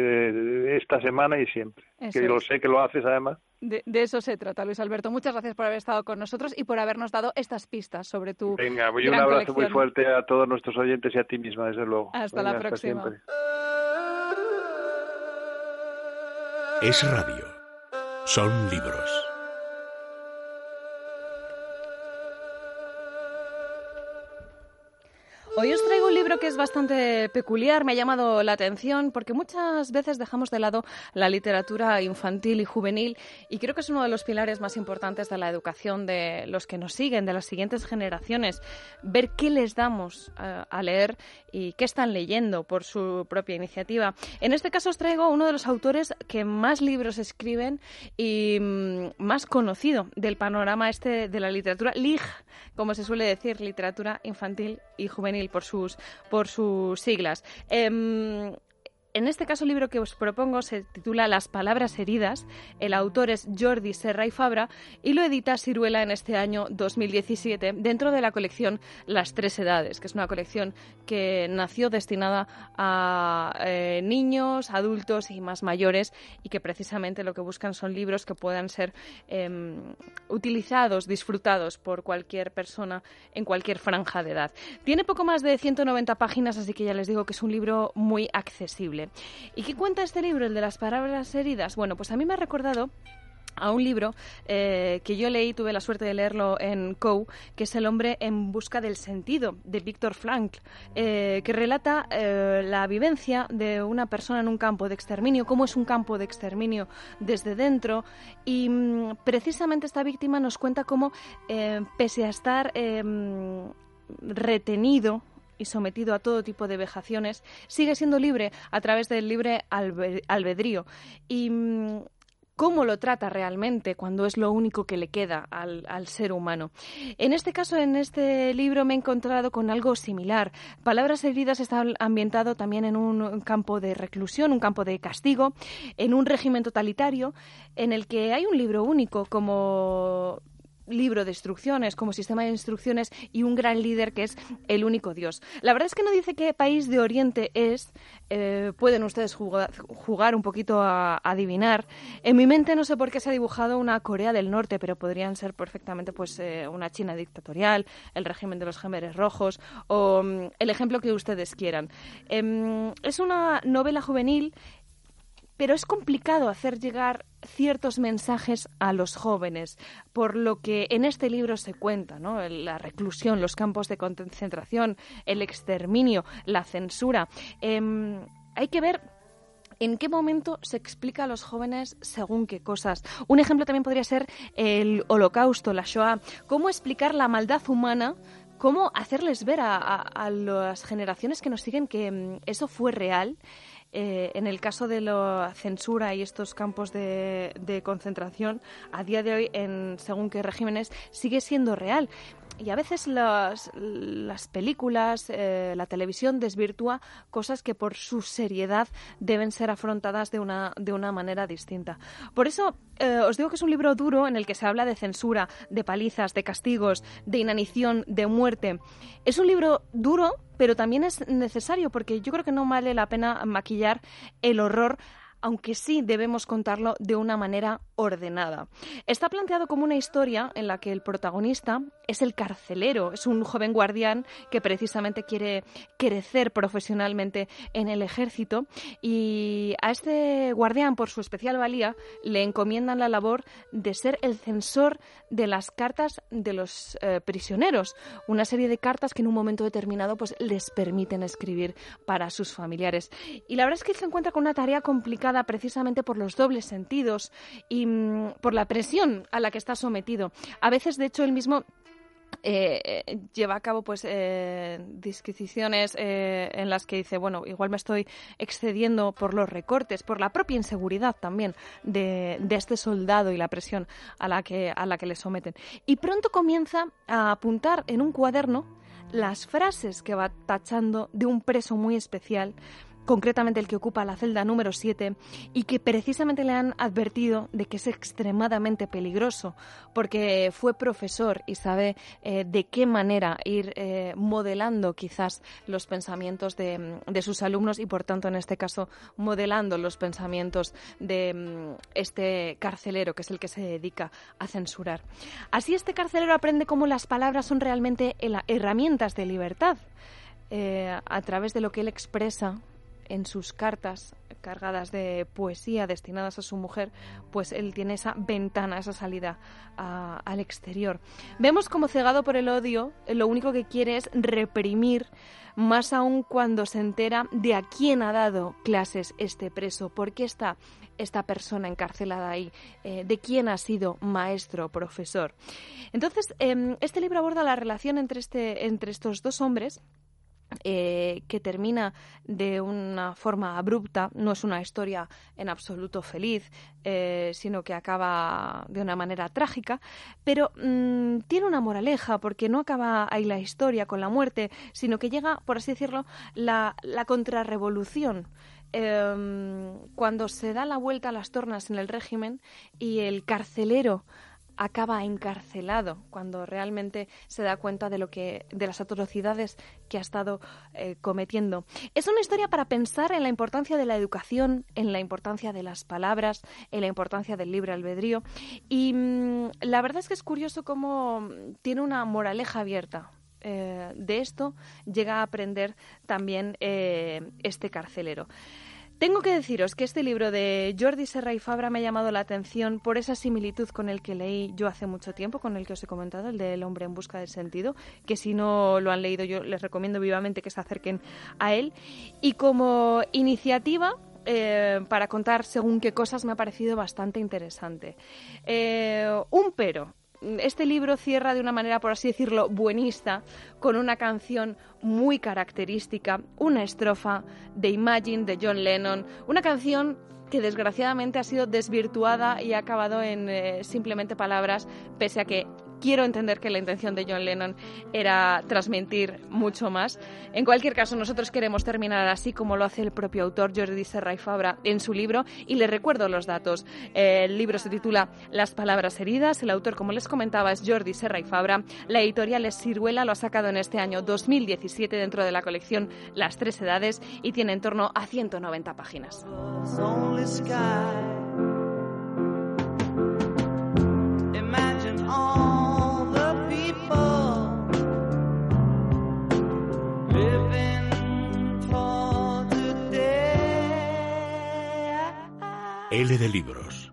eh, esta semana y siempre. Eso que es. Lo sé que lo haces, además. De, de eso se trata, Luis Alberto. Muchas gracias por haber estado con nosotros y por habernos dado estas pistas sobre tu Venga, voy gran un abrazo colección. muy fuerte a todos nuestros oyentes y a ti misma, desde luego. Hasta Venga, la próxima. Hasta Es radio. Son libros. Hoy os traigo un libro que es bastante peculiar, me ha llamado la atención porque muchas veces dejamos de lado la literatura infantil y juvenil y creo que es uno de los pilares más importantes de la educación de los que nos siguen, de las siguientes generaciones, ver qué les damos uh, a leer y qué están leyendo por su propia iniciativa. En este caso os traigo uno de los autores que más libros escriben y um, más conocido del panorama este de la literatura, L I G, como se suele decir, literatura infantil y juvenil por sus, por sus siglas. Eh, En este caso, el libro que os propongo se titula Las palabras heridas. El autor es Jordi Serra i Fabra y lo edita Siruela en este año dos mil diecisiete dentro de la colección Las tres edades, que es una colección que nació destinada a eh, niños, adultos y más mayores y que precisamente lo que buscan son libros que puedan ser eh, utilizados, disfrutados por cualquier persona en cualquier franja de edad. Tiene poco más de ciento noventa páginas, así que ya les digo que es un libro muy accesible. ¿Y qué cuenta este libro, el de las palabras heridas? Bueno, pues a mí me ha recordado a un libro eh, que yo leí, tuve la suerte de leerlo en COU, que es El hombre en busca del sentido, de Viktor Frankl, eh, que relata eh, la vivencia de una persona en un campo de exterminio, cómo es un campo de exterminio desde dentro, y mm, precisamente esta víctima nos cuenta cómo, eh, pese a estar eh, retenido y sometido a todo tipo de vejaciones, sigue siendo libre a través del libre albedrío. Y mmm, cómo lo trata realmente cuando es lo único que le queda al, al ser humano. En este caso, en este libro me he encontrado con algo similar. Palabras heridas está ambientado también en un campo de reclusión, un campo de castigo, en un régimen totalitario en el que hay un libro único como libro de instrucciones, como sistema de instrucciones y un gran líder que es el único Dios. La verdad es que no dice qué país de Oriente es, eh, pueden ustedes jugar, jugar un poquito a, a adivinar. En mi mente no sé por qué se ha dibujado una Corea del Norte, pero podrían ser perfectamente pues eh, una China dictatorial, el régimen de los Khmeres rojos o um, el ejemplo que ustedes quieran. Eh, es una novela juvenil, pero es complicado hacer llegar ciertos mensajes a los jóvenes, por lo que en este libro se cuenta, ¿no? La reclusión, los campos de concentración, el exterminio, la censura. Eh, hay que ver en qué momento se explica a los jóvenes según qué cosas. Un ejemplo también podría ser el Holocausto, la Shoah. Cómo explicar la maldad humana, cómo hacerles ver a, a, a las generaciones que nos siguen que um, eso fue real. Eh, en el caso de la censura y estos campos de, de concentración, a día de hoy, en según qué regímenes, sigue siendo real. Y a veces las, las películas, eh, la televisión desvirtúa cosas que por su seriedad deben ser afrontadas de una, de una manera distinta. Por eso eh, os digo que es un libro duro en el que se habla de censura, de palizas, de castigos, de inanición, de muerte. Es un libro duro, pero también es necesario porque yo creo que no vale la pena maquillar el horror, aunque sí debemos contarlo de una manera ordenada. Está planteado como una historia en la que el protagonista es el carcelero, es un joven guardián que precisamente quiere crecer profesionalmente en el ejército, y a este guardián, por su especial valía, le encomiendan la labor de ser el censor de las cartas de los eh, prisioneros, una serie de cartas que en un momento determinado pues les permiten escribir para sus familiares. Y la verdad es que se encuentra con una tarea complicada precisamente por los dobles sentidos y mmm, por la presión a la que está sometido. A veces, de hecho, él mismo Eh, lleva a cabo pues eh, disquisiciones eh, en las que dice, bueno, igual me estoy excediendo por los recortes, por la propia inseguridad también de, de este soldado y la presión a la que a la que le someten. Y pronto comienza a apuntar en un cuaderno las frases que va tachando de un preso muy especial, concretamente el que ocupa la celda número siete, y que precisamente le han advertido de que es extremadamente peligroso, porque fue profesor y sabe eh, de qué manera ir eh, modelando quizás los pensamientos de, de sus alumnos y, por tanto, en este caso, modelando los pensamientos de um, este carcelero, que es el que se dedica a censurar. Así, este carcelero aprende cómo las palabras son realmente herramientas de libertad, eh, a través de lo que él expresa en sus cartas cargadas de poesía destinadas a su mujer, pues él tiene esa ventana, esa salida a, al exterior. Vemos como, cegado por el odio, lo único que quiere es reprimir, más aún cuando se entera de a quién ha dado clases este preso, por qué está esta persona encarcelada ahí, eh, de quién ha sido maestro o profesor. Entonces, eh, este libro aborda la relación entre, este, entre estos dos hombres, Eh, que termina de una forma abrupta. No es una historia en absoluto feliz, eh, sino que acaba de una manera trágica, pero mmm, tiene una moraleja, porque no acaba ahí la historia con la muerte, sino que llega, por así decirlo, la, la contrarrevolución. Eh, cuando se da la vuelta a las tornas en el régimen y el carcelero acaba encarcelado, cuando realmente se da cuenta de lo que de las atrocidades que ha estado eh, cometiendo. Es una historia para pensar en la importancia de la educación, en la importancia de las palabras, en la importancia del libre albedrío, y mmm, la verdad es que es curioso cómo tiene una moraleja abierta. Eh, de esto llega a aprender también eh, este carcelero. Tengo que deciros que este libro de Jordi Serra y Fabra me ha llamado la atención por esa similitud con el que leí yo hace mucho tiempo, con el que os he comentado, el del hombre en busca del sentido, que si no lo han leído yo les recomiendo vivamente que se acerquen a él. Y como iniciativa eh, para contar según qué cosas me ha parecido bastante interesante. Eh, un pero. Este libro cierra de una manera, por así decirlo, buenista, con una canción muy característica, una estrofa de Imagine de John Lennon, una canción que desgraciadamente ha sido desvirtuada y ha acabado en eh, simplemente palabras, pese a que quiero entender que la intención de John Lennon era transmitir mucho más. En cualquier caso, nosotros queremos terminar así como lo hace el propio autor, Jordi Serra y Fabra, en su libro, y les recuerdo los datos. El libro se titula Las palabras heridas, el autor, como les comentaba, es Jordi Serra y Fabra, la editorial es Siruela, lo ha sacado en este año dos mil diecisiete dentro de la colección Las tres edades y tiene en torno a ciento noventa páginas. L de Libros.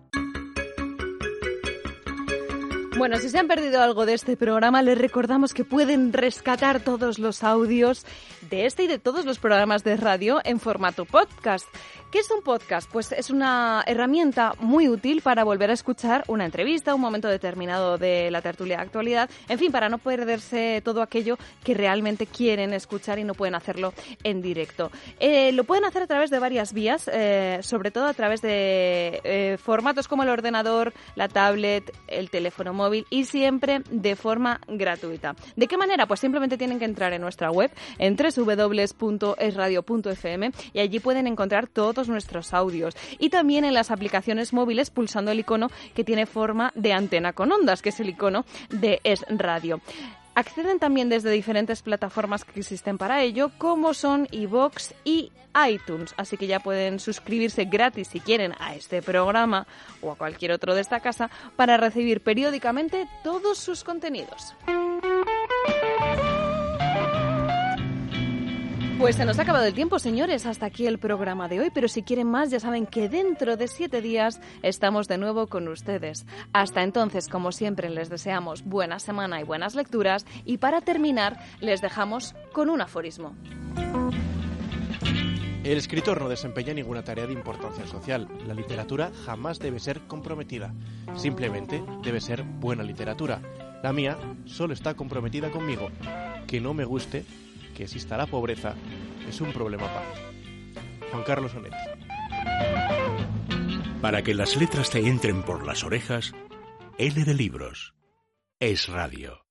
Bueno, si se han perdido algo de este programa, les recordamos que pueden rescatar todos los audios de este y de todos los programas de radio en formato podcast. ¿Qué es un podcast? Pues es una herramienta muy útil para volver a escuchar una entrevista, un momento determinado de la tertulia de actualidad, en fin, para no perderse todo aquello que realmente quieren escuchar y no pueden hacerlo en directo. Eh, lo pueden hacer a través de varias vías, eh, sobre todo a través de eh, formatos como el ordenador, la tablet, el teléfono móvil y siempre de forma gratuita. ¿De qué manera? Pues simplemente tienen que entrar en nuestra web en doble u doble u doble u punto es radio punto efe eme y allí pueden encontrar todos nuestros audios y también en las aplicaciones móviles pulsando el icono que tiene forma de antena con ondas, que es el icono de Es Radio. Acceden también desde diferentes plataformas que existen para ello, como son iVoox y iTunes, así que ya pueden suscribirse gratis si quieren a este programa o a cualquier otro de esta casa para recibir periódicamente todos sus contenidos. Pues se nos ha acabado el tiempo, señores. Hasta aquí el programa de hoy, pero si quieren más ya saben que dentro de siete días estamos de nuevo con ustedes. Hasta entonces, como siempre, les deseamos buena semana y buenas lecturas y para terminar les dejamos con un aforismo. El escritor no desempeña ninguna tarea de importancia social. La literatura jamás debe ser comprometida. Simplemente debe ser buena literatura. La mía solo está comprometida conmigo. Que no me guste, que exista la pobreza, es un problema para Juan Carlos Onetti. Para que las letras te entren por las orejas, L de Libros. Es Radio.